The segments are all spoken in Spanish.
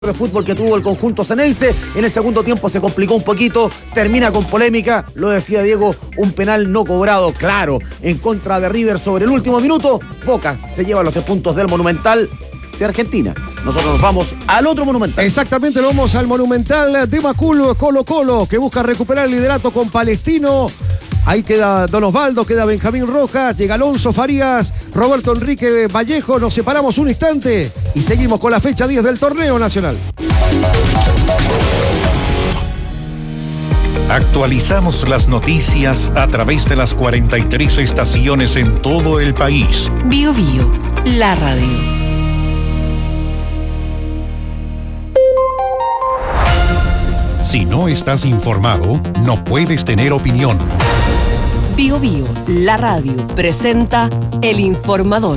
de fútbol que tuvo el conjunto Ceneice. En el segundo tiempo se complicó un poquito, termina con polémica, lo decía Diego, un penal no cobrado, claro, en contra de River sobre el último minuto. Boca se lleva los 3 puntos del Monumental de Argentina. Nosotros nos vamos al otro Monumental. Exactamente, nos vamos al Monumental de Macul, Colo-Colo, que busca recuperar el liderato con Palestino. Ahí queda Don Osvaldo, queda Benjamín Rojas, llega Alonso Farías, Roberto Enrique Vallejo. Nos separamos un instante y seguimos con la fecha 10 del torneo nacional. Actualizamos las noticias a través de las 43 estaciones en todo el país. Bio Bio, la radio. Si no estás informado, no puedes tener opinión. Bio Bio, la radio, presenta El Informador.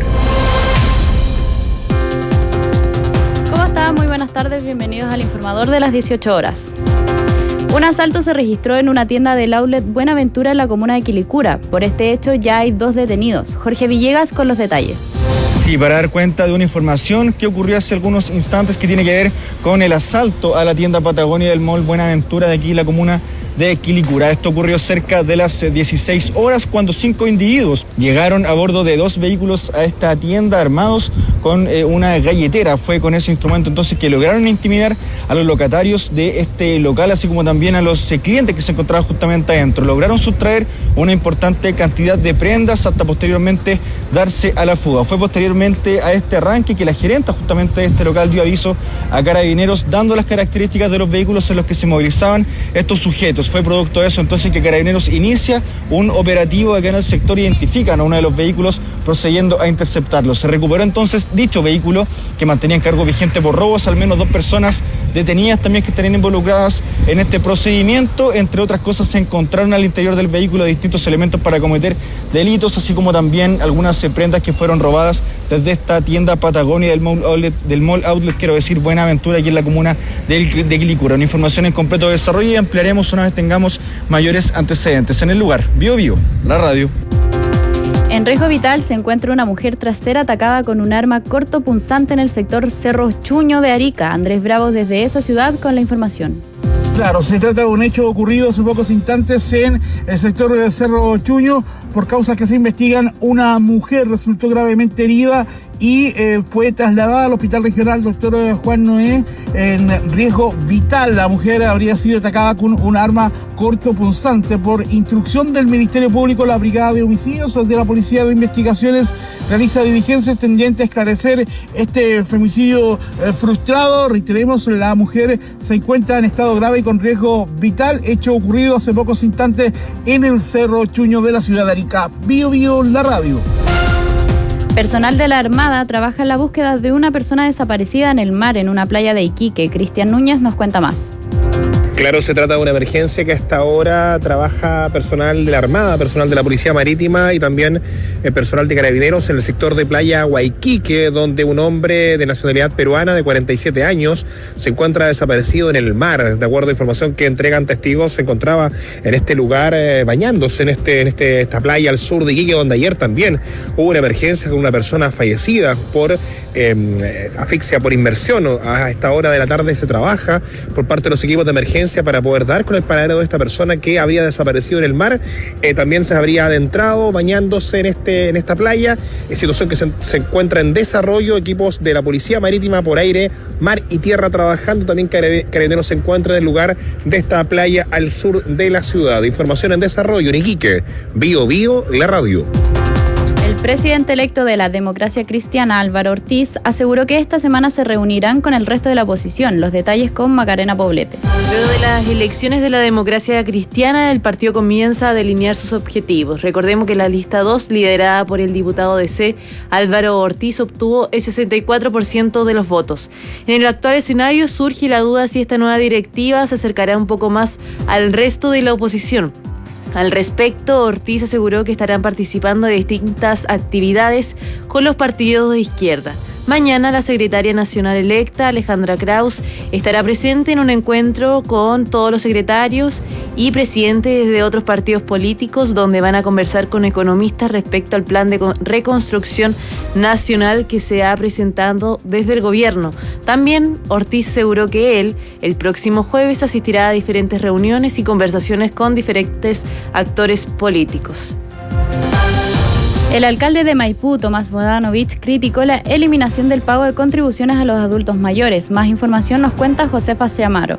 ¿Cómo están? Muy buenas tardes, bienvenidos al Informador de las 18 horas. Un asalto se registró en una tienda del outlet Buenaventura en la comuna de Quilicura. Por este hecho ya hay 2 detenidos. Jorge Villegas con los detalles. Sí, para dar cuenta de una información que ocurrió hace algunos instantes que tiene que ver con el asalto a la tienda Patagonia del Mall Buenaventura de aquí en la comuna de Quilicura. Esto ocurrió cerca de las 16 horas cuando 5 individuos llegaron a bordo de 2 vehículos a esta tienda armados con una galletera. Fue con ese instrumento entonces que lograron intimidar a los locatarios de este local, así como también a los clientes que se encontraban justamente adentro. Lograron sustraer una importante cantidad de prendas hasta posteriormente darse a la fuga. Fue posteriormente a este arranque que la gerenta justamente de este local dio aviso a Carabineros dando las características de los vehículos en los que se movilizaban estos sujetos. Fue producto de eso entonces que Carabineros inicia un operativo acá en el sector, identifican a uno de los vehículos procediendo a interceptarlo. Se recuperó entonces dicho vehículo que mantenía en cargo vigente por robos, al menos 2 personas detenidas también que estarían involucradas en este procedimiento. Entre otras cosas se encontraron al interior del vehículo distintos elementos para cometer delitos, así como también algunas prendas que fueron robadas desde esta tienda Patagonia del Mall Outlet, quiero decir Buenaventura, aquí en la comuna de Quilicura. Una información en completo desarrollo y ampliaremos una vez tengamos mayores antecedentes. En el lugar, Bio Bio, la radio. En riesgo vital se encuentra una mujer tras ser atacada con un arma cortopunzante en el sector Cerro Chuño de Arica. Andrés Bravo desde esa ciudad con la información. Claro, se trata de un hecho ocurrido hace pocos instantes en el sector de Cerro Chuño. Por causas que se investigan, una mujer resultó gravemente herida y fue trasladada al Hospital Regional Dr. Juan Noé en riesgo vital. La mujer habría sido atacada con un arma cortopunzante. Por instrucción del Ministerio Público, la Brigada de Homicidios de la Policía de Investigaciones realiza diligencias tendientes a esclarecer este femicidio frustrado. Reiteremos, la mujer se encuentra en estado grave y con riesgo vital. Hecho ocurrido hace pocos instantes en el Cerro Chuño de la ciudad de Arica. Bio Bio, la radio. Personal de la Armada trabaja en la búsqueda de una persona desaparecida en el mar en una playa de Iquique. Cristian Núñez nos cuenta más. Claro, se trata de una emergencia que hasta ahora trabaja personal de la Armada, personal de la Policía Marítima y también personal de Carabineros en el sector de Playa Huayquique, donde un hombre de nacionalidad peruana de 47 años se encuentra desaparecido en el mar. De acuerdo a información que entregan testigos, se encontraba en este lugar bañándose en esta playa al sur de Iquique, donde ayer también hubo una emergencia con una persona fallecida por asfixia por inmersión. A esta hora de la tarde se trabaja por parte de los equipos de emergencia para poder dar con el paradero de esta persona que habría desaparecido en el mar. También se habría adentrado bañándose en esta playa, situación que se encuentra en desarrollo. Equipos de la Policía Marítima por aire, mar y tierra trabajando. También Carabineros se encuentra en el lugar de esta playa al sur de la ciudad. Información en desarrollo en Iquique. Bio Bio, la radio. El presidente electo de la Democracia Cristiana, Álvaro Ortiz, aseguró que esta semana se reunirán con el resto de la oposición. Los detalles con Macarena Poblete. Luego de las elecciones de la Democracia Cristiana, el partido comienza a delinear sus objetivos. Recordemos que la lista 2, liderada por el diputado DC, Álvaro Ortiz, obtuvo el 64% de los votos. En el actual escenario surge la duda si esta nueva directiva se acercará un poco más al resto de la oposición. Al respecto, Ortiz aseguró que estarán participando de distintas actividades con los partidos de izquierda. Mañana la secretaria nacional electa, Alejandra Kraus, estará presente en un encuentro con todos los secretarios y presidentes de otros partidos políticos, donde van a conversar con economistas respecto al plan de reconstrucción nacional que se ha presentado desde el gobierno. También Ortiz aseguró que él, el próximo jueves, asistirá a diferentes reuniones y conversaciones con diferentes actores políticos. El alcalde de Maipú, Tomás Bodanovich, criticó la eliminación del pago de contribuciones a los adultos mayores. Más información nos cuenta Josefa Seamaro.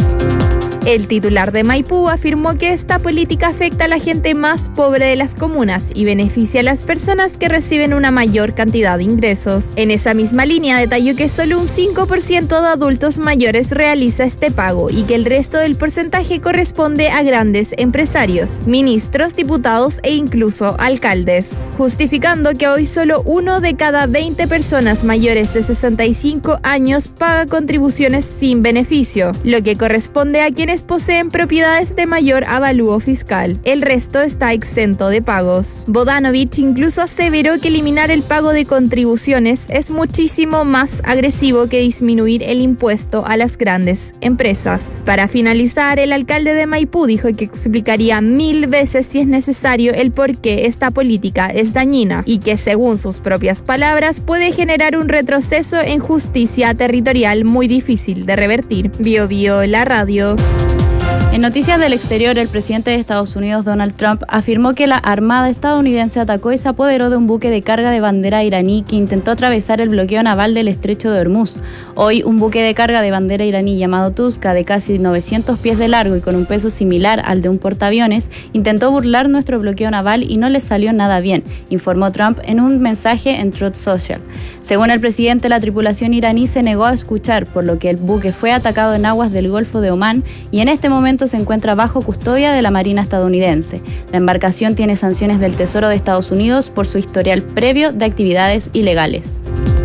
El titular de Maipú afirmó que esta política afecta a la gente más pobre de las comunas y beneficia a las personas que reciben una mayor cantidad de ingresos. En esa misma línea detalló que solo un 5% de adultos mayores realiza este pago y que el resto del porcentaje corresponde a grandes empresarios, ministros, diputados e incluso alcaldes, justificando que hoy solo 1 de cada 20 personas mayores de 65 años paga contribuciones sin beneficio, lo que corresponde a quienes poseen propiedades de mayor avalúo fiscal. El resto está exento de pagos. Bodanovich incluso aseveró que eliminar el pago de contribuciones es muchísimo más agresivo que disminuir el impuesto a las grandes empresas. Para finalizar, el alcalde de Maipú dijo que explicaría 1000 veces si es necesario el por qué esta política es dañina y que, según sus propias palabras, puede generar un retroceso en justicia territorial muy difícil de revertir. Bio Bio, la radio. En noticias del exterior, el presidente de Estados Unidos, Donald Trump, afirmó que la Armada estadounidense atacó y se apoderó de un buque de carga de bandera iraní que intentó atravesar el bloqueo naval del estrecho de Hormuz. Hoy, un buque de carga de bandera iraní llamado Tuska, de casi 900 pies de largo y con un peso similar al de un portaaviones, intentó burlar nuestro bloqueo naval y no le salió nada bien, informó Trump en un mensaje en Truth Social. Según el presidente, la tripulación iraní se negó a escuchar, por lo que el buque fue atacado en aguas del Golfo de Omán y en este momento se encuentra bajo custodia de la Marina estadounidense. La embarcación tiene sanciones del Tesoro de Estados Unidos por su historial previo de actividades ilegales.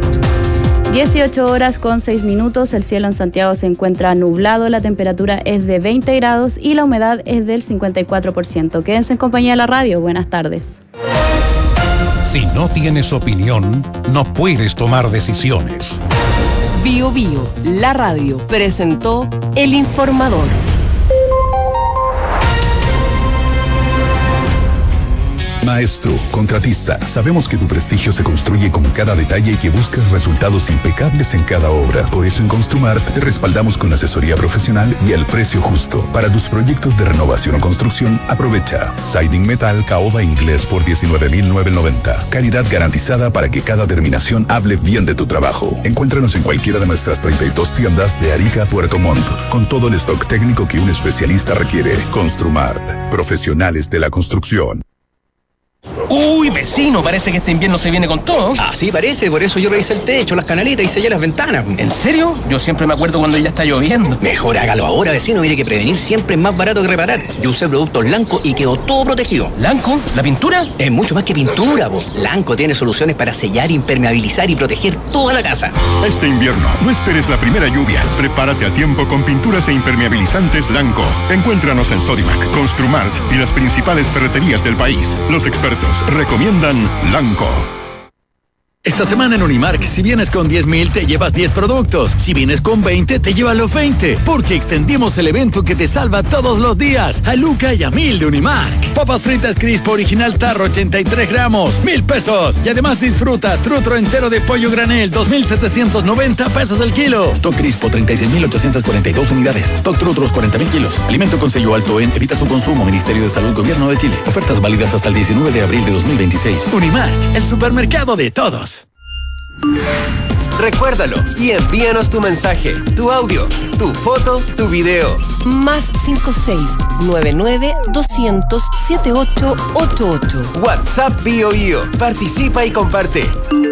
18 horas con 6 minutos, el cielo en Santiago se encuentra nublado, la temperatura es de 20 grados y la humedad es del 54%. Quédense en compañía de la radio, buenas tardes. Si no tienes opinión, no puedes tomar decisiones. Bio Bio, la radio, presentó El Informador. Maestro, contratista, sabemos que tu prestigio se construye con cada detalle y que buscas resultados impecables en cada obra. Por eso en Construmart te respaldamos con asesoría profesional y el precio justo. Para tus proyectos de renovación o construcción, aprovecha Siding Metal Caoba Inglés por $19,990. Calidad garantizada para que cada terminación hable bien de tu trabajo. Encuéntranos en cualquiera de nuestras 32 tiendas de Arica a Puerto Montt, con todo el stock técnico que un especialista requiere. Construmart, profesionales de la construcción. Uy, vecino, parece que este invierno se viene con todo. Así parece, por eso yo revisé el techo, las canaletas y sellé las ventanas. ¿En serio? Yo siempre me acuerdo cuando ya está lloviendo. Mejor hágalo ahora, vecino, mire que prevenir siempre es más barato que reparar. Yo usé productos Lanco y quedó todo protegido. ¿Lanco? ¿La pintura? Es mucho más que pintura, po. Lanco tiene soluciones para sellar, impermeabilizar y proteger toda la casa. Este invierno, no esperes la primera lluvia. Prepárate a tiempo con pinturas e impermeabilizantes Lanco. Encuéntranos en Sodimac, Construmart y las principales ferreterías del país. Los expertos recomiendan Lanco. Esta semana en Unimark, si vienes con 10,000 te llevas 10 productos. Si vienes con 20 te llevas los 20. Porque extendimos el evento que te salva todos los días. A Luca y a 1,000 de Unimark. Papas fritas Crispo original Tarro 83 gramos, 1,000 pesos. Y además disfruta trutro entero de pollo granel, 2,790 pesos el kilo. Stock Crispo 36,842 unidades. Stock trutros 40,000 kilos. Alimento con sello alto en evita su consumo. Ministerio de Salud, Gobierno de Chile. Ofertas válidas hasta el 19 de abril de 2026. Unimark, el supermercado de todos. Recuérdalo y envíanos tu mensaje, tu audio, tu foto, tu video. Más 56-99-200-7888. WhatsApp Bio Bio. Participa y comparte.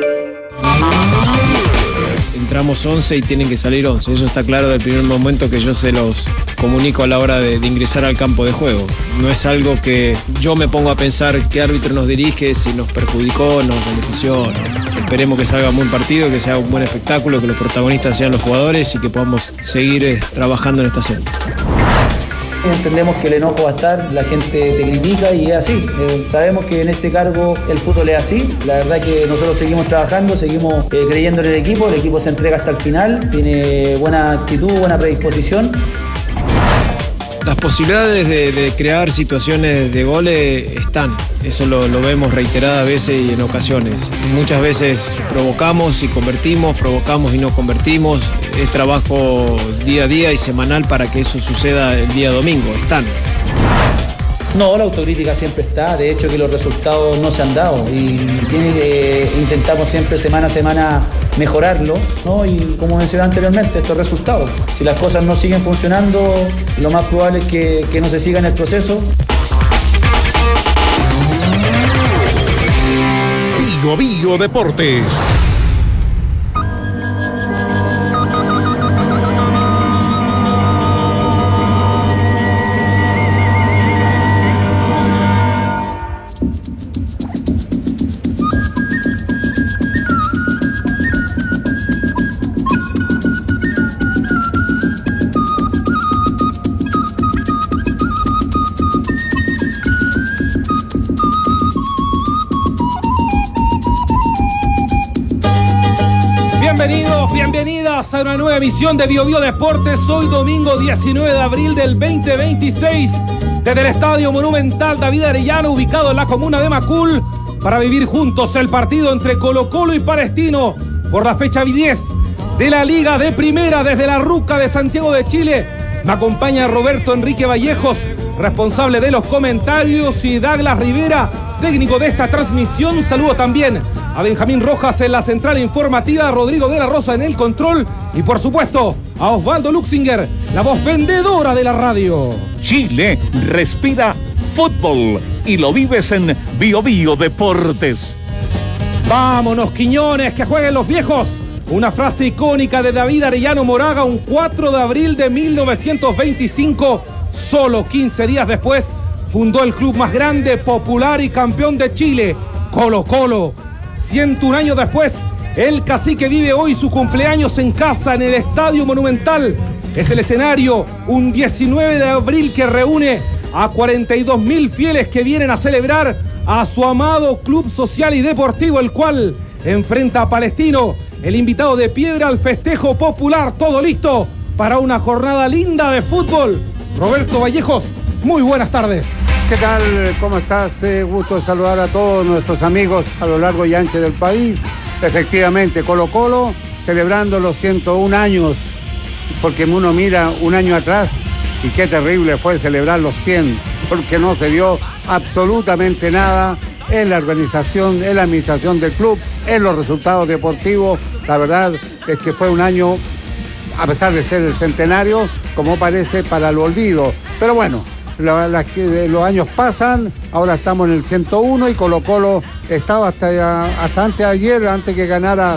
Entramos 11 y tienen que salir 11. Eso está claro del primer momento que yo se los comunico a la hora de ingresar al campo de juego. No es algo que yo me pongo a pensar qué árbitro nos dirige, si nos perjudicó, nos benefició. No. Esperemos que salga un buen partido, que sea un buen espectáculo, que los protagonistas sean los jugadores y que podamos seguir trabajando en esta serie. Entendemos que el enojo va a estar, la gente te critica y es así. Sabemos que en este cargo el fútbol es así. La verdad que nosotros seguimos trabajando, seguimos creyendo en el equipo se entrega hasta el final, tiene buena actitud, buena predisposición. Las posibilidades de crear situaciones de goles están, eso lo vemos reiteradas veces y en ocasiones. Muchas veces provocamos y convertimos, provocamos y no convertimos. Es trabajo día a día y semanal para que eso suceda el día domingo, están. No, la autocrítica siempre está, de hecho que los resultados no se han dado y intentamos siempre semana a semana mejorarlo, ¿no? Y como mencioné anteriormente, estos resultados. Si las cosas no siguen funcionando, lo más probable es que no se siga en el proceso. Bio Bio Deportes. Bienvenidas a una nueva emisión de Bio Bio Deportes. Hoy domingo 19 de abril del 2026 desde el Estadio Monumental David Arellano, ubicado en la comuna de Macul, para vivir juntos el partido entre Colo-Colo y Palestino por la fecha 10 de la Liga de Primera desde la Ruca de Santiago de Chile. Me acompaña Roberto Enrique Vallejos, responsable de los comentarios, y Douglas Rivera, técnico de esta transmisión. Saludo también a Benjamín Rojas en la central informativa, a Rodrigo de la Rosa en el control y por supuesto a Osvaldo Luxinger, la voz vendedora de la radio. Chile respira fútbol y lo vives en Bio Bio Deportes. Vámonos, Quiñones, que jueguen los viejos. Una frase icónica de David Arellano Moraga, un 4 de abril de 1925. Solo 15 días después fundó el club más grande, popular y campeón de Chile, Colo-Colo. 101 años después, el cacique vive hoy su cumpleaños en casa, en el Estadio Monumental. Es el escenario, un 19 de abril que reúne a 42.000 fieles que vienen a celebrar a su amado club social y deportivo, el cual enfrenta a Palestino, el invitado de piedra al festejo popular. Todo listo para una jornada linda de fútbol. Roberto Vallejos, muy buenas tardes. ¿Qué tal? ¿Cómo estás? Gusto de saludar a todos nuestros amigos a lo largo y ancho del país. Efectivamente, Colo-Colo celebrando los 101 años, porque uno mira un año atrás y qué terrible fue celebrar los 100, porque no se vio absolutamente nada en la organización, en la administración del club, en los resultados deportivos. La verdad es que fue un año, a pesar de ser el centenario, como parece, para el olvido. Pero bueno, los años pasan, ahora estamos en el 101 y Colo-Colo estaba hasta antes de ayer, antes que ganara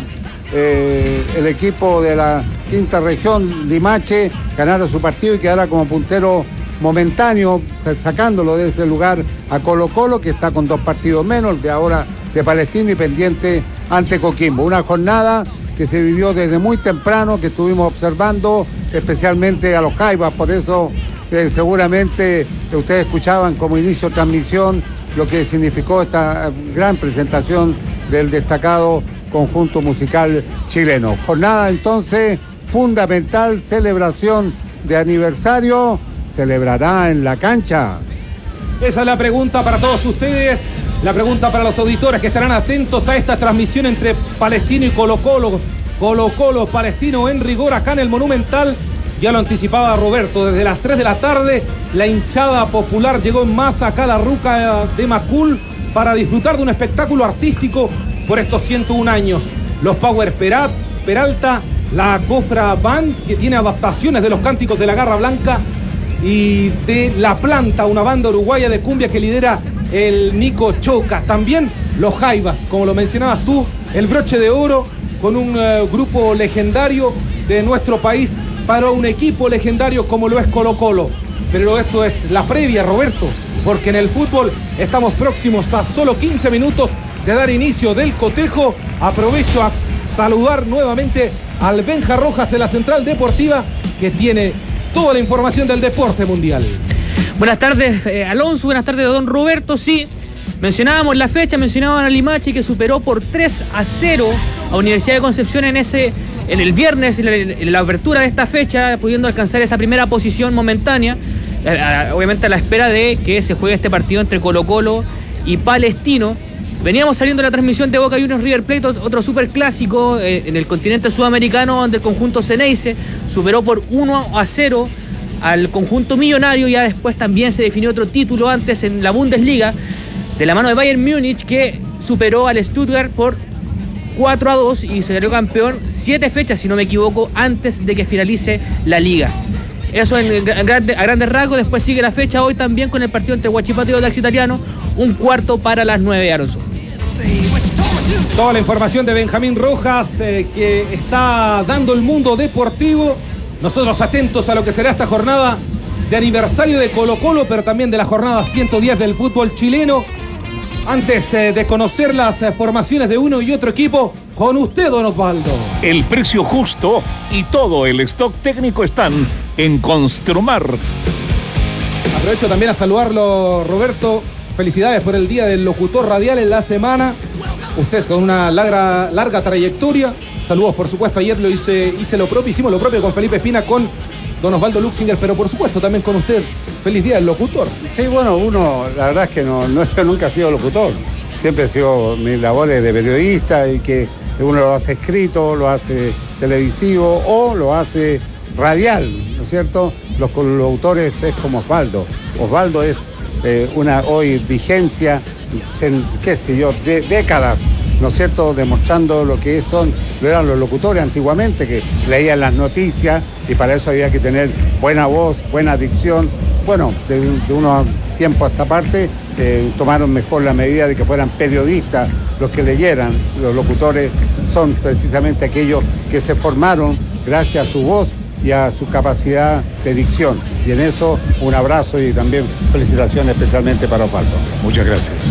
el equipo de la quinta región, Limache, ganara su partido y quedara como puntero momentáneo, sacándolo de ese lugar a Colo-Colo, que está con 2 partidos menos, de ahora de Palestino y pendiente ante Coquimbo. Una jornada que se vivió desde muy temprano, que estuvimos observando especialmente a los Jaivas, por eso seguramente ustedes escuchaban como inicio de transmisión lo que significó esta gran presentación del destacado conjunto musical chileno. Jornada entonces fundamental, celebración de aniversario, celebrará en la cancha. Esa es la pregunta para todos ustedes, la pregunta para los auditores que estarán atentos a esta transmisión entre Palestino y Colo-Colo. Colo-Colo, Palestino en rigor acá en el Monumental. Ya lo anticipaba Roberto, desde las 3 de la tarde la hinchada popular llegó en masa acá a la Ruca de Macul para disfrutar de un espectáculo artístico por estos 101 años. Los Power Peralta, la Cofra Band, que tiene adaptaciones de los cánticos de la Garra Blanca, y de La Planta, una banda uruguaya de cumbia que lidera el Nico Choca. También los Jaivas, como lo mencionabas tú, el broche de oro con un grupo legendario de nuestro país para un equipo legendario como lo es Colo-Colo. Pero eso es la previa, Roberto, porque en el fútbol estamos próximos a solo 15 minutos de dar inicio del cotejo. Aprovecho a saludar nuevamente al Benja Rojas en la central deportiva, que tiene toda la información del deporte mundial. Buenas tardes, Alonso, buenas tardes, don Roberto. Sí, mencionábamos la fecha, mencionaban a Limache que superó por 3-0 a Universidad de Concepción en el viernes, en la apertura de esta fecha, pudiendo alcanzar esa primera posición momentánea, obviamente a la espera de que se juegue este partido entre Colo-Colo y Palestino. Veníamos saliendo de la transmisión de Boca Juniors River Plate, otro superclásico en el continente sudamericano, donde el conjunto Ceneice superó por 1-0 al conjunto millonario. Ya después también se definió otro título antes en la Bundesliga, de la mano de Bayern Múnich, que superó al Stuttgart por 4-2 y se salió campeón 7 fechas, si no me equivoco, antes de que finalice la liga. Eso a grandes rasgos. Después sigue la fecha hoy también con el partido entre Huachipato y Audax Italiano, 1/4 para las 9, Alonso. Toda la información de Benjamín Rojas que está dando el mundo deportivo. Nosotros atentos a lo que será esta jornada de aniversario de Colo-Colo, pero también de la jornada 110 del fútbol chileno. Antes de conocer las formaciones de uno y otro equipo, con usted, don Osvaldo. El precio justo y todo el stock técnico están en Construmart. Aprovecho también a saludarlo, Roberto. Felicidades por el Día del Locutor Radial en la semana. Usted con una larga trayectoria. Saludos, por supuesto. Ayer hice lo propio, hicimos lo propio con Felipe Espina, con don Osvaldo Luxinger, pero por supuesto también con usted. Feliz Día del Locutor. Sí, bueno, la verdad es que yo nunca he sido locutor. Siempre he sido mis labores de periodista, y que uno lo hace escrito, lo hace televisivo o lo hace radial, ¿no es cierto? Los locutores es como Osvaldo. Osvaldo es una hoy vigencia, qué sé yo, de décadas, ¿no es cierto?, demostrando lo que eran los locutores antiguamente, que leían las noticias y para eso había que tener buena voz, buena dicción. Bueno, de unos tiempos a esta parte tomaron mejor la medida de que fueran periodistas los que leyeran. Los locutores son precisamente aquellos que se formaron gracias a su voz y a su capacidad de dicción. Y en eso un abrazo y también felicitaciones especialmente para Osvaldo. Muchas gracias.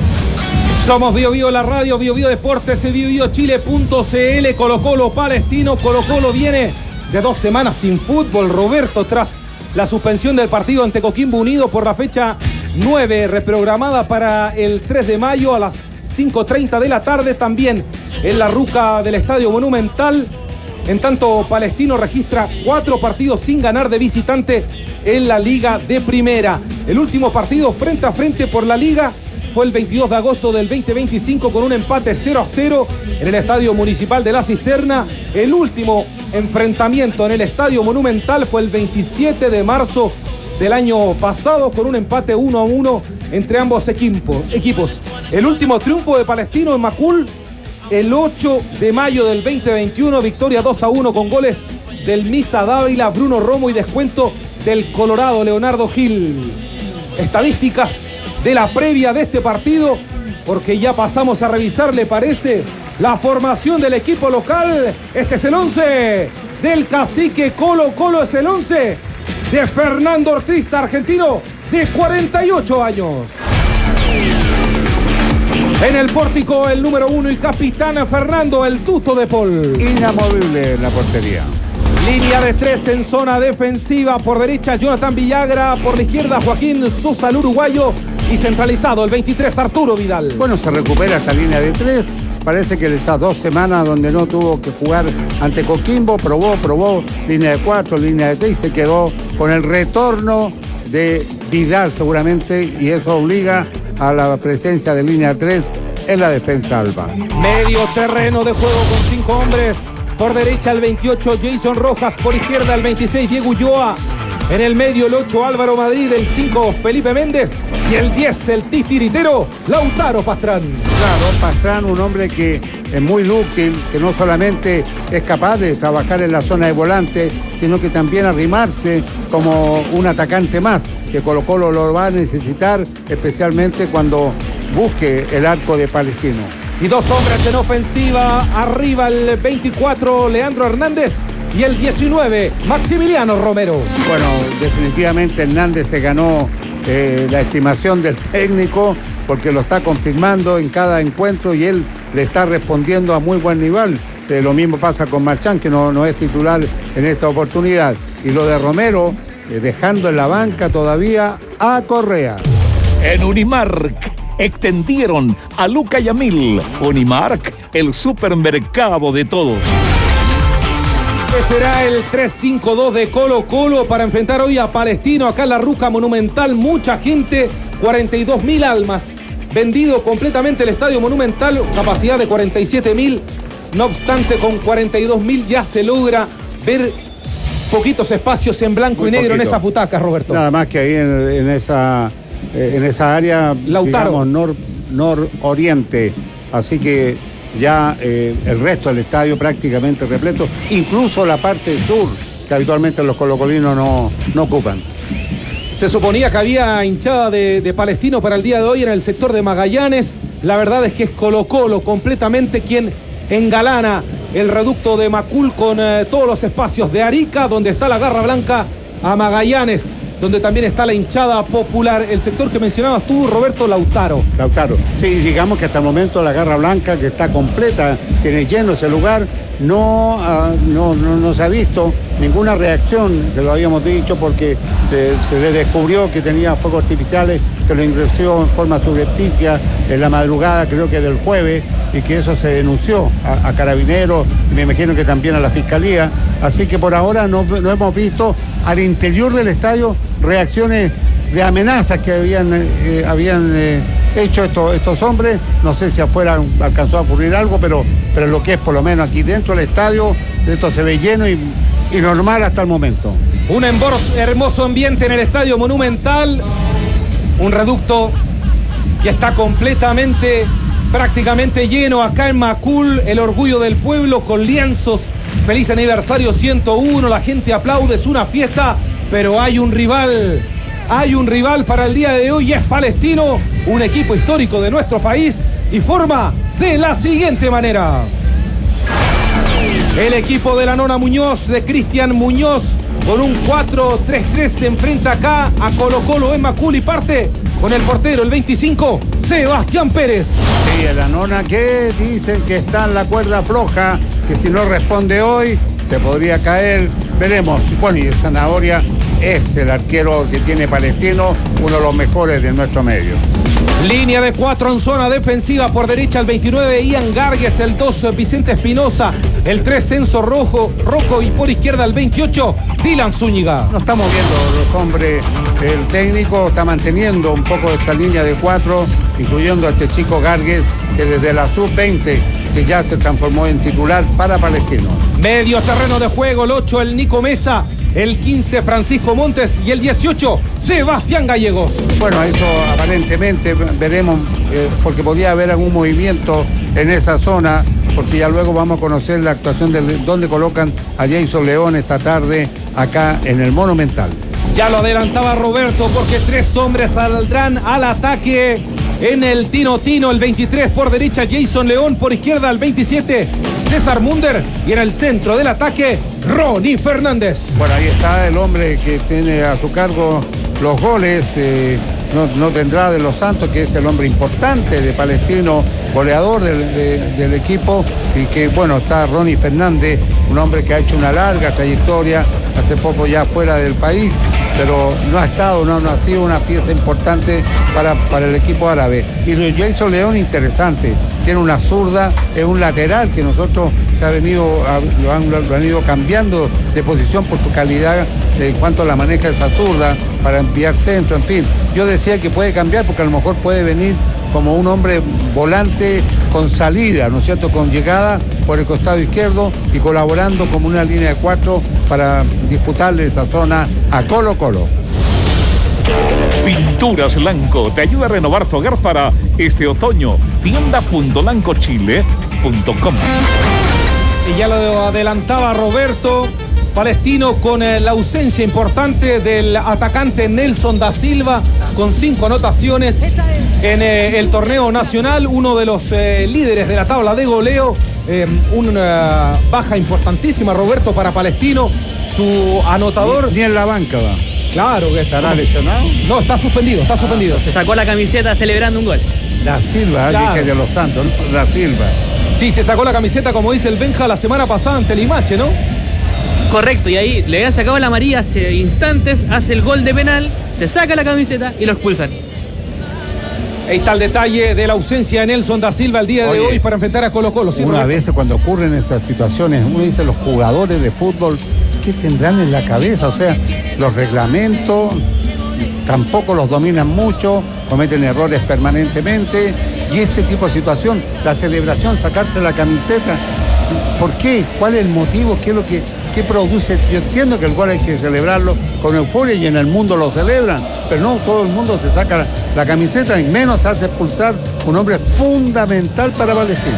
Somos Bio Bio la radio, Bio Bio Deportes, biobiochile.cl. Colo-Colo Palestino. Colo-Colo viene de 2 semanas sin fútbol, Roberto, tras la suspensión del partido ante Coquimbo Unido por la fecha 9, reprogramada para el 3 de mayo a las 5:30 de la tarde, también en la ruca del Estadio Monumental. En tanto, Palestino registra 4 partidos sin ganar de visitante en la Liga de Primera. El último partido frente a frente por la Liga fue el 22 de agosto del 2025 con un empate 0-0 en el Estadio Municipal de La Cisterna. El último enfrentamiento en el Estadio Monumental fue el 27 de marzo del año pasado con un empate 1-1 entre ambos equipos. El último triunfo de Palestino en Macul el 8 de mayo del 2021, victoria 2-1 con goles del Misa Dávila, Bruno Romo y descuento del Colorado Leonardo Gil. Estadísticas de la previa de este partido, porque ya pasamos a revisar, ¿le parece?, la formación del equipo local. Este es el 11 del cacique Colo-Colo, es el 11 de Fernando Ortiz, argentino de 48 años. En el pórtico, el número 1 y capitán Fernando el Tuto de Paul. Inamovible en la portería. Línea de 3 en zona defensiva. Por derecha, Jonathan Villagra. Por la izquierda, Joaquín Sosa, el uruguayo. Y centralizado, el 23, Arturo Vidal. Bueno, se recupera esa línea de 3. Parece que esas 2 semanas donde no tuvo que jugar ante Coquimbo, probó línea de 4, línea de 3 y se quedó con el retorno de Vidal seguramente, y eso obliga a la presencia de línea 3 en la defensa alba. Medio terreno de juego con 5 hombres. Por derecha el 28, Jason Rojas. Por izquierda el 26, Diego Ulloa. En el medio el 8, Álvaro Madrid. El 5, Felipe Méndez. Y el 10, el titiritero, Lautaro Pastrán. Claro, Pastrán, un hombre que es muy dúctil, que no solamente es capaz de trabajar en la zona de volante, sino que también arrimarse como un atacante más, que Colo-Colo lo va a necesitar, especialmente cuando busque el arco de Palestino. Y 2 hombres en ofensiva, arriba el 24, Leandro Hernández, y el 19, Maximiliano Romero. Bueno, definitivamente Hernández se ganó la estimación del técnico, porque lo está confirmando en cada encuentro y él le está respondiendo a muy buen nivel. Lo mismo pasa con Marchán, que no es titular en esta oportunidad. Y lo de Romero, dejando en la banca todavía a Correa. En Unimark extendieron a Luca Yamil. Unimark, el supermercado de todos. Será el 3-5-2 de Colo Colo para enfrentar hoy a Palestino acá en la Ruca Monumental. Mucha gente, 42.000 almas. Vendido completamente el Estadio Monumental, capacidad de 47.000. No obstante, con 42.000 ya se logra ver poquitos espacios en blanco y negro en esas butacas, Roberto. Nada más que ahí en esa área, Lautaro, digamos, nororiente. Así que ya el resto del estadio prácticamente repleto, incluso la parte sur, que habitualmente los colocolinos no ocupan. Se suponía que había hinchada de Palestino para el día de hoy en el sector de Magallanes. La verdad es que es Colo Colo completamente quien engalana el reducto de Macul con todos los espacios de Arica, donde está la Garra Blanca, a Magallanes, donde también está la hinchada popular, el sector que mencionabas tú, Roberto, Lautaro. Sí, digamos que hasta el momento la Garra Blanca, que está completa, tiene lleno ese lugar, no se ha visto ninguna reacción, que lo habíamos dicho, porque se le descubrió que tenía fuegos artificiales, que lo ingresó en forma subrepticia en la madrugada, creo que del jueves, y que eso se denunció a Carabineros, y me imagino que también a la Fiscalía. Así que por ahora no hemos visto al interior del estadio reacciones de amenazas que habían hecho estos hombres. No sé si afuera alcanzó a ocurrir algo, pero lo que es por lo menos aquí dentro del estadio, esto se ve lleno y normal hasta el momento. Un hermoso ambiente en el Estadio Monumental, un reducto que está prácticamente lleno acá en Macul, el orgullo del pueblo con lienzos. Feliz aniversario 101, la gente aplaude, es una fiesta, pero hay un rival para el día de hoy, es Palestino, un equipo histórico de nuestro país, y forma de la siguiente manera. El equipo de la Nona Muñoz, de Cristian Muñoz, con un 4-3-3 se enfrenta acá a Colo Colo en Macul y parte con el portero, el 25, Sebastián Pérez. Sí, la Nona que dicen que está en la cuerda floja, que si no responde hoy se podría caer, veremos. Bueno, y Zanahoria es el arquero que tiene Palestino, uno de los mejores de nuestro medio. Línea de 4 en zona defensiva, por derecha el 29 Ian Gargues, el 2 Vicente Espinosa, el 3 Enzo Rocco y por izquierda el 28 Dylan Zúñiga. No estamos viendo los hombres, el técnico está manteniendo un poco esta línea de 4, incluyendo a este chico Gargues, que desde la sub-20 que ya se transformó en titular para Palestino. Medio terreno de juego, el 8 el Nico Mesa, el 15 Francisco Montes y el 18 Sebastián Gallegos. Bueno, eso aparentemente veremos, porque podría haber algún movimiento en esa zona, porque ya luego vamos a conocer la actuación de donde colocan a Jason León esta tarde acá en el Monumental. Ya lo adelantaba Roberto, porque 3 hombres saldrán al ataque en el Tino, el 23 por derecha Jason León, por izquierda el 27 César Munder y en el centro del ataque Ronnie Fernández. Bueno, ahí está el hombre que tiene a su cargo los goles, no tendrá de los Santos, que es el hombre importante de Palestino, goleador del equipo, y que bueno, está Ronnie Fernández, un hombre que ha hecho una larga trayectoria, hace poco ya fuera del país, pero no ha sido una pieza importante para el equipo árabe. Y lo de Jason León, interesante, tiene una zurda, es un lateral que nosotros lo han ido cambiando de posición por su calidad en cuanto a la maneja de esa zurda para enviar centro, en fin. Yo decía que puede cambiar porque a lo mejor puede venir como un hombre volante con salida, ¿no es cierto?, con llegada por el costado izquierdo y colaborando como una línea de 4 para disputarle esa zona a Colo Colo. Pinturas Lanco te ayuda a renovar tu hogar para este otoño. Tienda.lancochile.com. Y ya lo adelantaba Roberto, Palestino con la ausencia importante del atacante Nelson da Silva, con 5 anotaciones en el torneo nacional, uno de los líderes de la tabla de goleo, una baja importantísima, Roberto, para Palestino, su anotador. Ni en la banca va. Claro que ¿Estará lesionado? No, está suspendido. Se sacó la camiseta celebrando un gol. Da Silva, claro. Dije de los Santos, ¿no? Da Silva. Sí, se sacó la camiseta, como dice el Benja, la semana pasada ante Limache, ¿no? Correcto, y ahí le habían sacado la amarilla hace instantes, hace el gol de penal, se saca la camiseta y lo expulsan. Ahí está el detalle de la ausencia de Nelson da Silva el día de hoy para enfrentar a Colo-Colo. Sí, a veces cuando ocurren esas situaciones, uno dice, los jugadores de fútbol, ¿qué tendrán en la cabeza? O sea, los reglamentos tampoco los dominan mucho, cometen errores permanentemente, y este tipo de situación, la celebración, sacarse la camiseta, ¿por qué? ¿Cuál es el motivo? ¿Qué es lo que produce? Yo entiendo que el gol hay que celebrarlo con euforia y en el mundo lo celebran, pero no todo el mundo se saca la camiseta y menos hace expulsar un hombre fundamental para Palestino.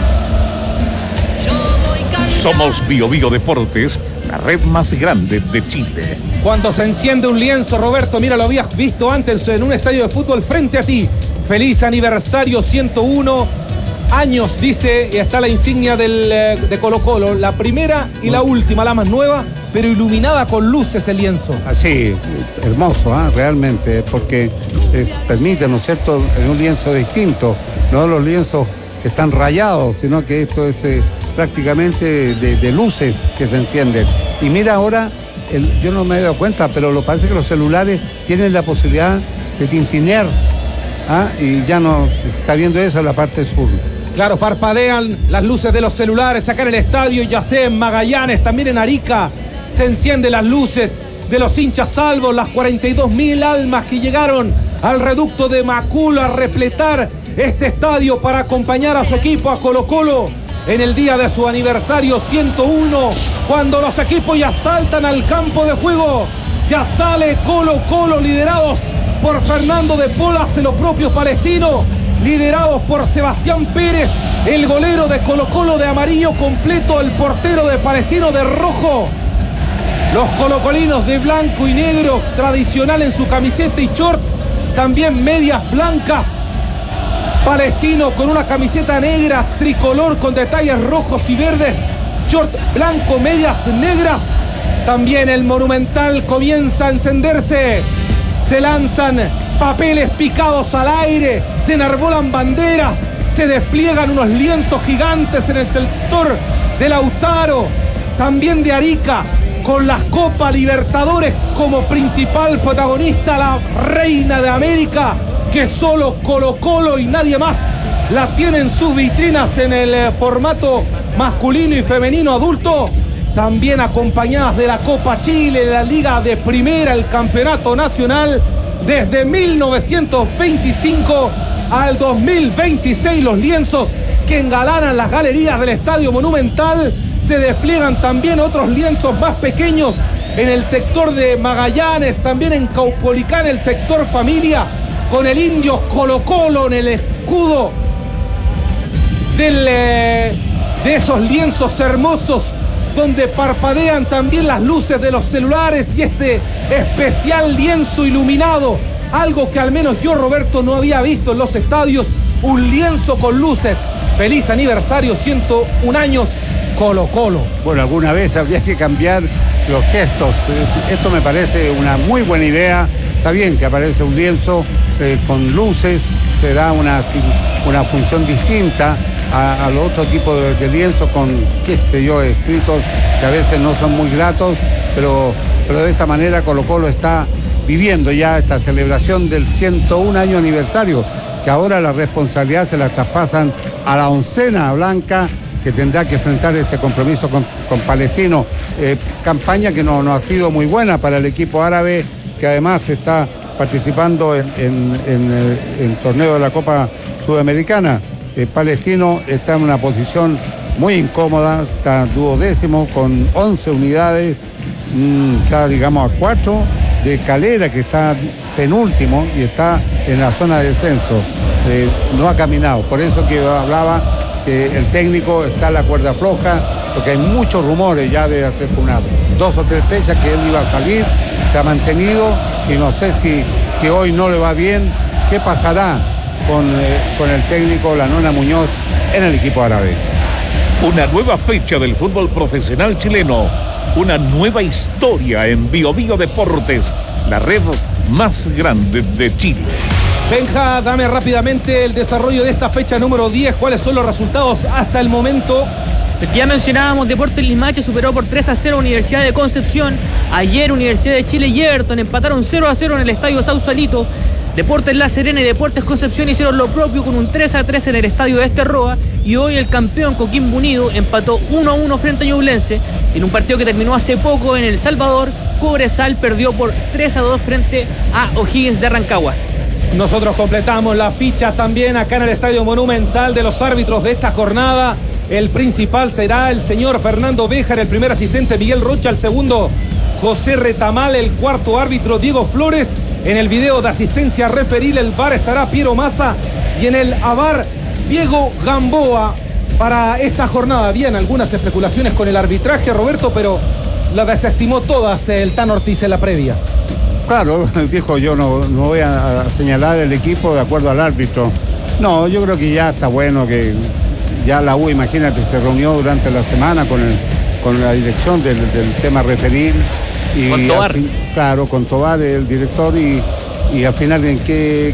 Somos Bio Bio Deportes, la red más grande de Chile. Cuando se enciende un lienzo, Roberto, mira, lo habías visto antes en un estadio de fútbol frente a ti. Feliz aniversario, 101 años, dice, y está la insignia de Colo-Colo, la primera y la última, la más nueva, pero iluminada con luces el lienzo. Sí, hermoso, realmente, porque permite, ¿no es cierto?, en un lienzo distinto, no los lienzos que están rayados, sino que esto es prácticamente de luces que se encienden. Y mira ahora, yo no me he dado cuenta, pero lo parece que los celulares tienen la posibilidad de tintinear, y ya no se está viendo eso en la parte sur. Claro, parpadean las luces de los celulares acá en el estadio, ya sea en Magallanes, también en Arica. Se encienden las luces de los hinchas salvos, las 42.000 almas que llegaron al reducto de Macul a repletar este estadio para acompañar a su equipo, a Colo-Colo, en el día de su aniversario 101, cuando los equipos ya saltan al campo de juego. Ya sale Colo-Colo, liderados por Fernando de Paul, hace lo propio Palestino, liderados por Sebastián Pérez, el golero de Colo-Colo de amarillo completo, el portero de Palestino de rojo. Los colocolinos de blanco y negro, tradicional en su camiseta y short, también medias blancas. Palestino con una camiseta negra, tricolor con detalles rojos y verdes, short blanco, medias negras. También el Monumental comienza a encenderse. Se lanzan papeles picados al aire, se enarbolan banderas, se despliegan unos lienzos gigantes en el sector de Lautaro, también de Arica, con las Copa Libertadores como principal protagonista, la Reina de América, que solo Colo-Colo y nadie más la tiene en sus vitrinas en el formato masculino y femenino adulto, también acompañadas de la Copa Chile, la Liga de Primera, el Campeonato Nacional. Desde 1925 al 2026, los lienzos que engalanan las galerías del Estadio Monumental. Se despliegan también otros lienzos más pequeños en el sector de Magallanes, también en Caupolicán, el sector familia, con el indio Colo-Colo en el escudo de esos lienzos hermosos, donde parpadean también las luces de los celulares y este especial lienzo iluminado, algo que al menos yo, Roberto, no había visto en los estadios, un lienzo con luces. Feliz aniversario, 101 años, Colo-Colo. Bueno, alguna vez habría que cambiar los gestos. Esto me parece una muy buena idea. Está bien que aparece un lienzo con luces, se da una función distinta al otro tipo de lienzo con, qué sé yo, escritos que a veces no son muy gratos, pero de esta manera Colo-Colo está viviendo ya esta celebración del 101 año aniversario, que ahora la responsabilidad se la traspasan a la oncena blanca, que tendrá que enfrentar este compromiso con Palestino. Campaña que no ha sido muy buena para el equipo árabe, que además está participando en el torneo de la Copa Sudamericana. Palestino está en una posición muy incómoda, está duodécimo con 11 unidades, está digamos a 4 de Calera, que está penúltimo y está en la zona de descenso. No ha caminado, por eso que hablaba que el técnico está en la cuerda floja, porque hay muchos rumores ya de hacer funado. 2 o 3 fechas que él iba a salir, se ha mantenido y no sé si hoy no le va bien, ¿qué pasará con el técnico Lanona Muñoz en el equipo árabe? Una nueva fecha del fútbol profesional chileno, una nueva historia en Bio Bio Deportes, la red más grande de Chile. Benja, dame rápidamente el desarrollo de esta fecha número 10. ¿Cuáles son los resultados hasta el momento? El que ya mencionábamos, Deportes Limache superó por 3-0 a Universidad de Concepción. Ayer Universidad de Chile y Everton empataron 0-0 en el Estadio Sausalito. Deportes La Serena y Deportes Concepción hicieron lo propio con un 3-3 en el Estadio de Esterroa. Y hoy el campeón Coquimbo Unido empató 1-1 frente a Ñublense. En un partido que terminó hace poco en El Salvador, Cobresal perdió por 3-2 frente a O'Higgins de Rancagua. Nosotros completamos las fichas también acá en el Estadio Monumental de los árbitros de esta jornada. El principal será el señor Fernando Béjar, el primer asistente Miguel Rocha, el segundo José Retamal, el cuarto árbitro Diego Flores. En el video de asistencia referil el VAR estará Piero Massa y en el AVAR Diego Gamboa para esta jornada. Habían algunas especulaciones con el arbitraje, Roberto, pero la desestimó todas el Tan Ortiz en la previa. Claro, dijo yo no voy a señalar el equipo de acuerdo al árbitro. No, yo creo que ya está bueno que ya la U, imagínate, se reunió durante la semana con la dirección del tema referil. Y con Tobar. Claro, con Tobar, el director, y al final en qué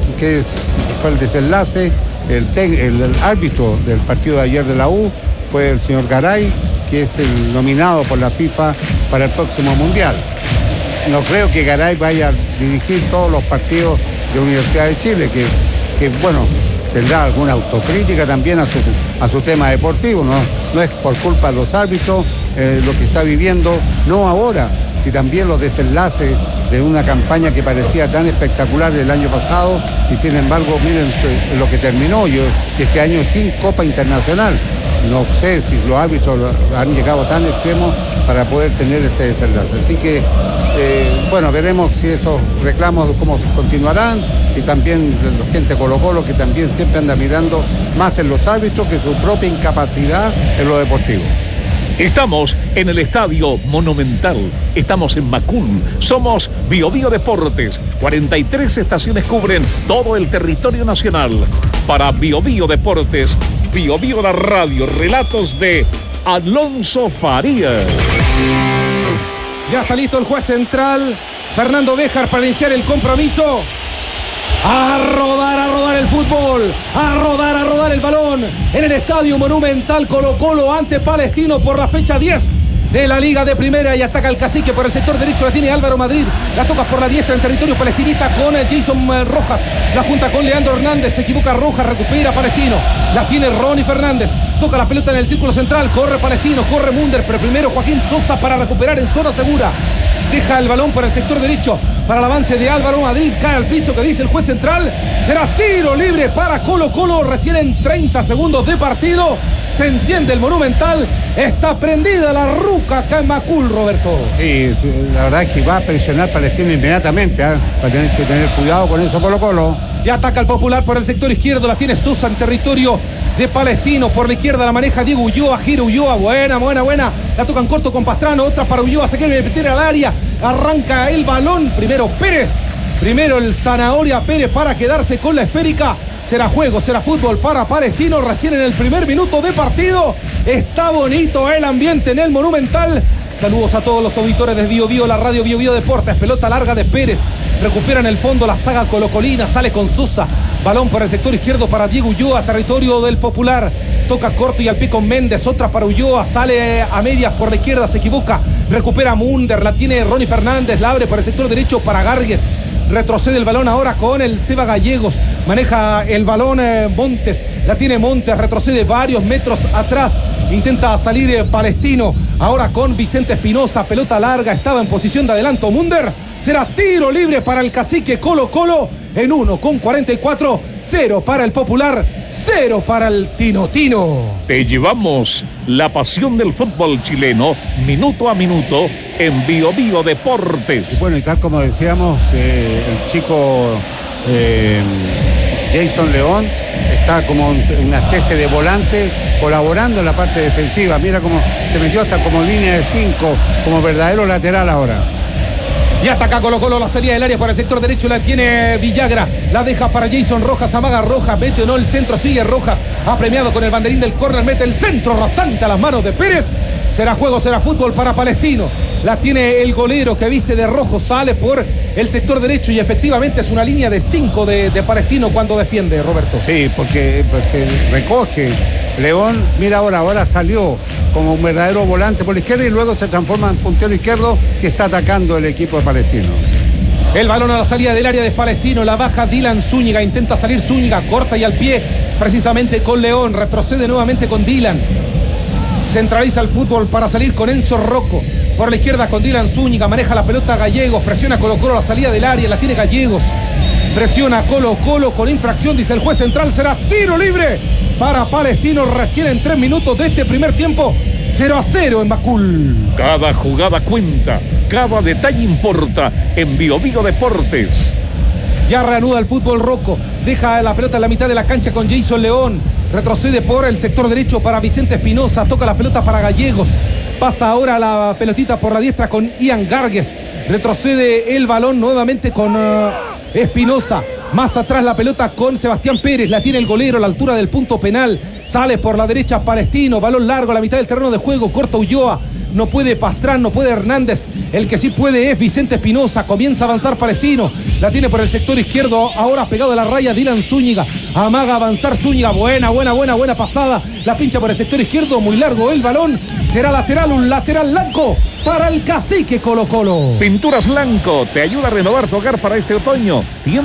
fue el desenlace. El árbitro del partido de ayer de la U fue el señor Garay, que es el nominado por la FIFA para el próximo Mundial. No creo que Garay vaya a dirigir todos los partidos de Universidad de Chile, que bueno, tendrá alguna autocrítica también a su tema deportivo, no es por culpa de los árbitros lo que está viviendo, no ahora, si también los desenlaces de una campaña que parecía tan espectacular el año pasado, y sin embargo miren lo que terminó, este año sin Copa Internacional. No sé si los árbitros han llegado tan extremos para poder tener ese desenlace. Así que, bueno, veremos si esos reclamos cómo continuarán, y también la gente de Colo-Colo, que también siempre anda mirando más en los árbitros que su propia incapacidad en lo deportivo. Estamos en el Estadio Monumental, estamos en Macul, somos BioBio Deportes, 43 estaciones cubren todo el territorio nacional. Para BioBio Deportes, BioBio la radio, relatos de Alonso Farías. Ya está listo el juez central, Fernando Béjar, para iniciar el compromiso. A rodar el fútbol, a rodar el balón en el Estadio Monumental. Colo-Colo ante Palestino por la fecha 10 de la Liga de Primera, y ataca el Cacique por el sector derecho, la tiene Álvaro Madrid, la toca por la diestra en territorio palestinista con Jason Rojas, la junta con Leandro Hernández, se equivoca Rojas, recupera Palestino, la tiene Ronnie Fernández, toca la pelota en el círculo central, corre Palestino, corre Munder, pero primero Joaquín Sosa para recuperar en zona segura. Deja el balón por el sector derecho para el avance de Álvaro Madrid. Cae al piso, que dice el juez central. Será tiro libre para Colo-Colo. Recién en 30 segundos de partido se enciende el Monumental. Está prendida la ruca acá en Macul, Roberto. Sí, la verdad es que va a presionar Palestino inmediatamente. Va a tener que tener cuidado con eso Colo-Colo. Y ataca el Popular por el sector izquierdo. La tiene Sosa en territorio de Palestino. Por la izquierda la maneja Diego Ulloa. Gira Ulloa. Buena. La toca en corto con Pastrano. Otra para Ulloa. Se quiere meter al área. Arranca el balón. Primero Pérez. Primero el Zanahoria Pérez para quedarse con la esférica. Será juego, será fútbol para Palestino. Recién en el primer minuto de partido. Está bonito el ambiente en el Monumental. Saludos a todos los auditores de BioBio, la radio BioBio Deportes. Pelota larga de Pérez. Recupera en el fondo la saga colocolina. Sale con Sosa. Balón por el sector izquierdo para Diego Ulloa, territorio del Popular. Toca corto y al pie con Méndez. Otra para Ulloa. Sale a medias por la izquierda. Se equivoca. Recupera Munder. La tiene Ronnie Fernández. La abre por el sector derecho para Gargues. Retrocede el balón ahora con el Seba Gallegos. Maneja el balón Montes. La tiene Montes. Retrocede varios metros atrás. Intenta salir Palestino. Ahora con Vicente Espinosa. Pelota larga. Estaba en posición de adelanto Munder. Será tiro libre para el Cacique. Colo-Colo en 1:44. 0 para el Popular. 0 para el Tino. Te llevamos la pasión del fútbol chileno minuto a minuto en BioBio Deportes. Y bueno, y tal como decíamos, el chico Jason León está como una especie de volante colaborando en la parte defensiva. Mira cómo se metió hasta como línea de 5, como verdadero lateral ahora. Y ataca Colo-Colo, la salida del área por el sector derecho, la tiene Villagra, la deja para Jason Rojas, amaga Rojas, mete o no el centro, sigue Rojas, apremiado con el banderín del córner, mete el centro rasante a las manos de Pérez. Será juego, será fútbol para Palestino. La tiene el golero que viste de rojo, sale por el sector derecho y efectivamente es una línea de 5 de Palestino cuando defiende, Roberto. Sí, porque pues, se recoge León, mira ahora salió como un verdadero volante por la izquierda y luego se transforma en puntero izquierdo si está atacando el equipo de Palestino. El balón a la salida del área de Palestino, la baja Dylan Zúñiga, intenta salir Zúñiga, corta y al pie, precisamente con León, retrocede nuevamente con Dylan. Centraliza el fútbol para salir con Enzo Rocco. Por la izquierda con Dylan Zúñiga, maneja la pelota Gallegos, presiona Colo-Colo a la salida del área, la tiene Gallegos. Presiona Colo-Colo con infracción, dice el juez central, será tiro libre para Palestino recién en 3 minutos de este primer tiempo. 0-0 en Macul. Cada jugada cuenta, cada detalle importa en Bio Bio Deportes. Ya reanuda el fútbol Rocco, deja la pelota en la mitad de la cancha con Jason León, retrocede por el sector derecho para Vicente Espinosa, toca la pelota para Gallegos, pasa ahora la pelotita por la diestra con Ian Gargues, retrocede el balón nuevamente con Espinosa. Más atrás la pelota con Sebastián Pérez, la tiene el golero a la altura del punto penal, sale por la derecha Palestino, balón largo a la mitad del terreno de juego, corta Ulloa, no puede Pastrán, no puede Hernández, el que sí puede es Vicente Espinosa, comienza a avanzar Palestino, la tiene por el sector izquierdo, ahora pegado a la raya Dylan Zúñiga, amaga avanzar Zúñiga, buena pasada, la pincha por el sector izquierdo, muy largo el balón, será lateral, un lateral blanco para el cacique Colo-Colo. Pinturas Lanco te ayuda a renovar tu hogar para este otoño.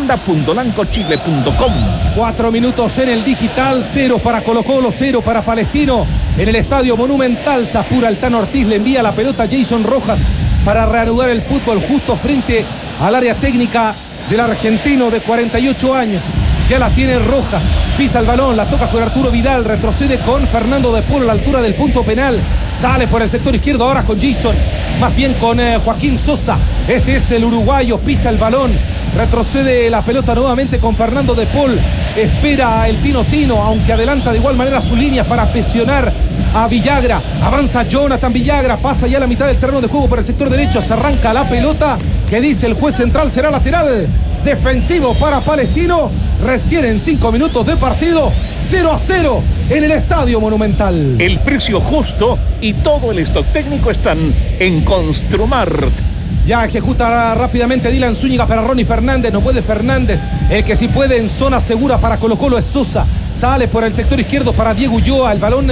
Tienda.lancochile.com. 4 minutos en el digital, 0 para Colo-Colo, 0 para Palestino. En el Estadio Monumental, se apura el Tano Ortiz, le envía la pelota a Jason Rojas para reanudar el fútbol justo frente al área técnica del argentino de 48 años. Ya la tiene Rojas, pisa el balón, la toca con Arturo Vidal, retrocede con Fernando de Polo a la altura del punto penal, sale por el sector izquierdo ahora con Jason, más bien con Joaquín Sosa, este es el uruguayo, pisa el balón, retrocede la pelota nuevamente con Fernando de Pol, espera el Tino, aunque adelanta de igual manera sus líneas para presionar a Villagra, avanza Jonathan Villagra, pasa ya a la mitad del terreno de juego por el sector derecho, se arranca la pelota, que dice el juez central será lateral defensivo para Palestino, recién en 5 minutos de partido, 0-0 en el Estadio Monumental. El precio justo y todo el stock técnico están en Construmart. Ya ejecuta rápidamente Dylan Zúñiga para Ronnie Fernández, no puede Fernández, el que sí puede en zona segura para Colo-Colo es Sosa, sale por el sector izquierdo para Diego Ulloa, el balón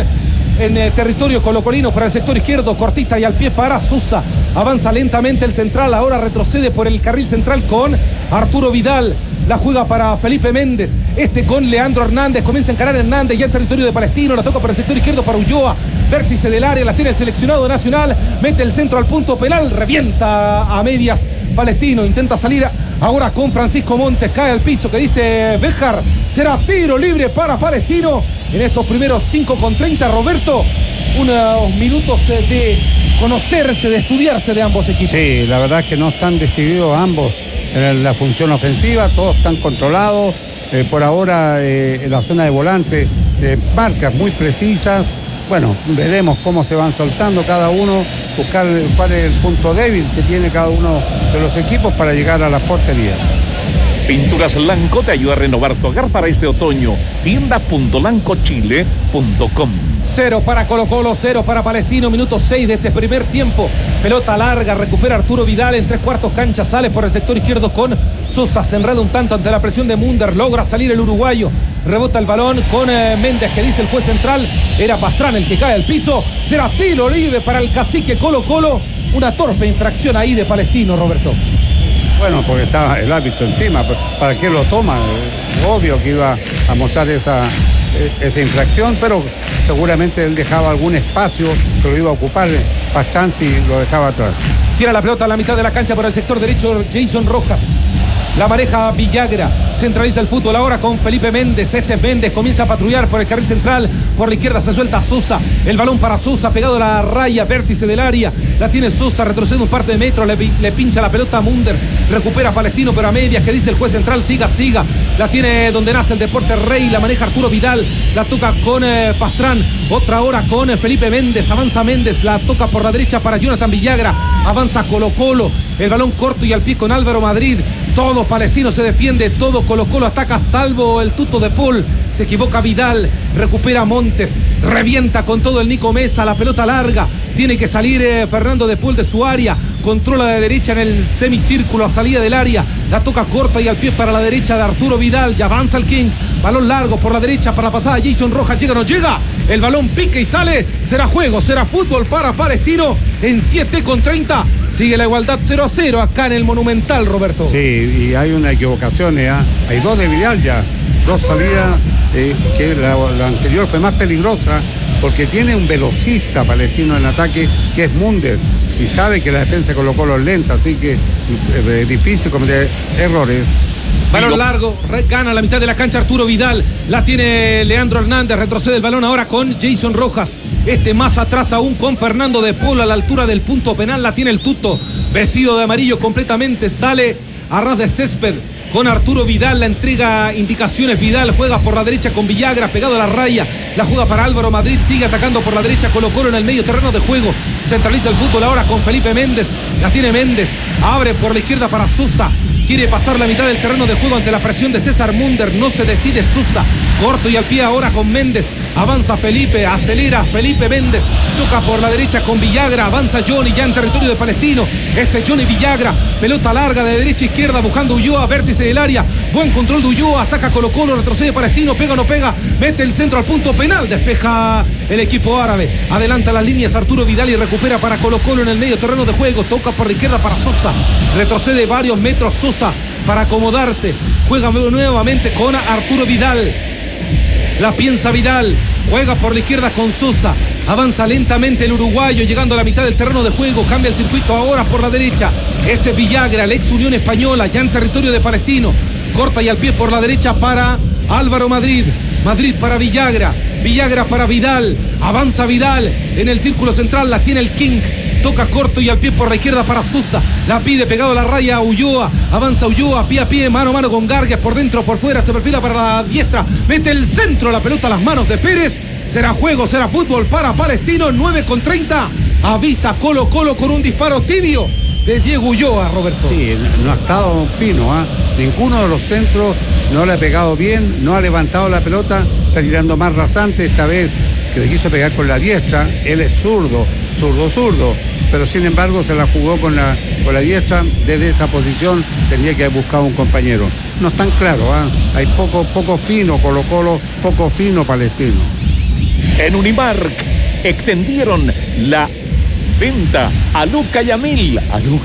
en territorio colocolino por el sector izquierdo, cortita y al pie para Sosa, avanza lentamente el central, ahora retrocede por el carril central con Arturo Vidal, la juega para Felipe Méndez, con Leandro Hernández, comienza a encarar Hernández ya en territorio de Palestino, la toca por el sector izquierdo para Ulloa, vértice del área, la tiene el seleccionado nacional, mete el centro al punto penal, revienta a medias Palestino, intenta salir ahora con Francisco Montes, cae al piso, que dice Béjar, será tiro libre para Palestino en estos primeros 5:30, Roberto, unos minutos de conocerse, de estudiarse de ambos equipos. Sí, la verdad es que no están decididos ambos en la función ofensiva, todos están controlados, por ahora en la zona de volante, marcas muy precisas. Bueno, veremos cómo se van soltando cada uno, buscar cuál es el punto débil que tiene cada uno de los equipos para llegar a la portería. Pinturas Lanco te ayuda a renovar tu hogar para este otoño. Tienda.lancochile.com. 0 para Colo-Colo, 0 para Palestino, minuto 6 de este primer tiempo. Pelota larga, recupera Arturo Vidal en 3/4 cancha, sale por el sector izquierdo con Sosa, se enreda un tanto ante la presión de Munder, logra salir el uruguayo, rebota el balón con Méndez, que dice el juez central, era Pastrán el que cae al piso, será tiro libre para el cacique Colo-Colo, una torpe infracción ahí de Palestino, Roberto. Bueno, porque estaba el árbitro encima, ¿para qué lo toma? Obvio que iba a mostrar esa infracción, pero seguramente él dejaba algún espacio que lo iba a ocupar Pastrán si lo dejaba atrás. Tira la pelota a la mitad de la cancha por el sector derecho Jason Rojas. La maneja Villagra, centraliza el fútbol ahora con Felipe Méndez, Méndez comienza a patrullar por el carril central, por la izquierda se suelta Sosa, el balón para Sosa, pegado a la raya, vértice del área, la tiene Sosa, retrocede un par de metros, le pincha la pelota a Munder, recupera Palestino pero a medias, que dice el juez central, siga, la tiene donde nace el deporte Rey, la maneja Arturo Vidal, la toca con Pastrán, otra hora con Felipe Méndez, avanza Méndez, la toca por la derecha para Jonathan Villagra, avanza Colo-Colo, el balón corto y al pie con Álvaro Madrid, todo Palestino se defiende, todo Colo-Colo ataca salvo el tuto de Paul, se equivoca Vidal, recupera Montes, revienta con todo el Nico Mesa, la pelota larga, tiene que salir Fernando de Paul de su área, controla de derecha en el semicírculo a salida del área, la toca corta y al pie para la derecha de Arturo Vidal, ya avanza el King, balón largo por la derecha para la pasada, Jason Rojas, llega o no llega, el balón pica y sale, será juego, será fútbol para Palestino en 7:30, sigue la igualdad 0-0 acá en el Monumental, Roberto. Sí, y hay una equivocación, hay dos de Vidal ya, dos salidas, que la anterior fue más peligrosa, porque tiene un velocista Palestino en ataque que es Munder y sabe que la defensa de Colo-Colo es lenta, así que es difícil cometer errores. Balón largo, gana la mitad de la cancha Arturo Vidal, la tiene Leandro Hernández, retrocede el balón ahora con Jason Rojas, más atrás aún con Fernando de Polo a la altura del punto penal, la tiene el Tuto, vestido de amarillo completamente, sale a ras de césped con Arturo Vidal, la entrega indicaciones, Vidal juega por la derecha con Villagra, pegado a la raya, la juega para Álvaro Madrid, sigue atacando por la derecha, Colo-Colo en el medio terreno de juego, centraliza el fútbol ahora con Felipe Méndez, la tiene Méndez, abre por la izquierda para Sosa, quiere pasar la mitad del terreno de juego ante la presión de César Munder, no se decide Sosa, corto y al pie ahora con Méndez, avanza Felipe, acelera Felipe Méndez, toca por la derecha con Villagra, avanza Johnny ya en territorio de Palestino, Johnny Villagra, pelota larga de derecha a izquierda buscando Ulloa, vértice del área, buen control de Ulloa, ataca Colo-Colo, retrocede Palestino, pega o no pega, mete el centro al punto penal, despeja el equipo árabe, adelanta las líneas Arturo Vidal y recupera para Colo-Colo en el medio terreno de juego, toca por la izquierda para Sosa, retrocede varios metros Sosa para acomodarse, juega nuevamente con Arturo Vidal, la piensa Vidal, juega por la izquierda con Sosa, avanza lentamente el uruguayo llegando a la mitad del terreno de juego, cambia el circuito ahora por la derecha, es Villagra, el ex Unión Española, ya en territorio de Palestino, corta y al pie por la derecha para Álvaro Madrid, Madrid para Villagra, Villagra para Vidal, avanza Vidal en el círculo central, la tiene el King, toca corto y al pie por la izquierda para Sosa, la pide pegado a la raya a Ulloa, avanza Ulloa, pie a pie, mano a mano con Gargas, por dentro, por fuera, se perfila para la diestra, mete el centro, la pelota a las manos de Pérez, será juego, será fútbol para Palestino, 9:30, avisa Colo-Colo con un disparo tibio de Diego Ulloa, Roberto. Sí, no ha estado fino, ninguno de los centros no le ha pegado bien, no ha levantado la pelota, está tirando más rasante esta vez, que le quiso pegar con la diestra, él es zurdo, pero sin embargo se la jugó con la diestra, desde esa posición tendría que haber buscado un compañero. No es tan claro, hay poco fino Colo-Colo, poco fino Palestino. En Unimark extendieron la venta a Luca Yamil.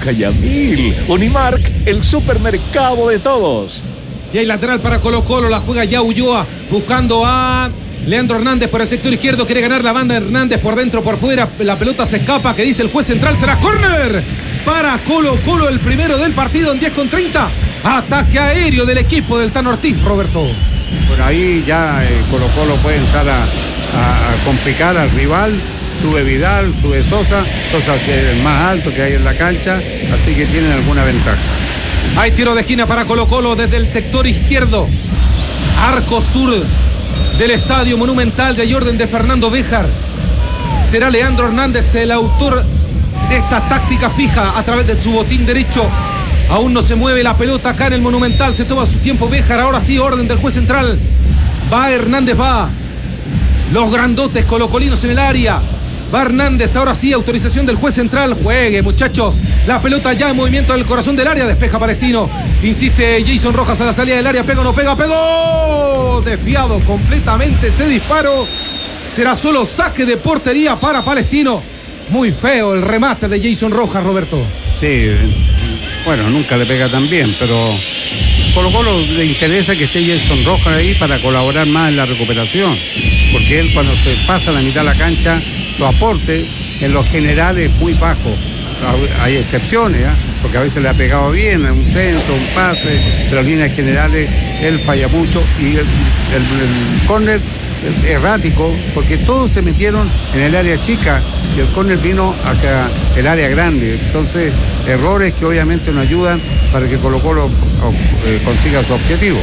Unimark, el supermercado de todos. Y hay lateral para Colo-Colo, la juega ya Ulloa, buscando a Leandro Hernández por el sector izquierdo, quiere ganar la banda Hernández por dentro, por fuera, la pelota se escapa, que dice el juez central, será córner para Colo-Colo, el primero del partido en 10:30, ataque aéreo del equipo del Tano Ortiz, Roberto. Por ahí ya Colo-Colo puede entrar a complicar al rival, sube Vidal, sube Sosa que es el más alto que hay en la cancha, así que tienen alguna ventaja. Hay tiro de esquina para Colo-Colo desde el sector izquierdo, arco sur del Estadio Monumental, de ahí orden de Fernando Béjar. Será Leandro Hernández el autor de esta táctica fija a través de su botín derecho. Aún no se mueve la pelota acá en el Monumental, se toma su tiempo Béjar, ahora sí orden del juez central. Va Hernández, va. Los grandotes colocolinos en el área. Va Hernández, ahora sí, autorización del juez central. Juegue, muchachos. La pelota ya en movimiento del corazón del área. Despeja Palestino. Insiste Jason Rojas a la salida del área. Pega o no pega. Pegó. Desviado completamente ese disparo. Será solo saque de portería para Palestino. Muy feo el remate de Jason Rojas, Roberto. Sí, bueno, nunca le pega tan bien, pero Colo-Colo le interesa que esté Jason Rojas ahí para colaborar más en la recuperación. Porque él, cuando se pasa la mitad de la cancha, su aporte en lo general es muy bajo. Hay excepciones, porque a veces le ha pegado bien en un centro, un pase, pero en líneas generales él falla mucho y el córner errático, porque todos se metieron en el área chica y el córner vino hacia el área grande. Entonces, errores que obviamente nos ayudan para que Colo-Colo consiga su objetivo.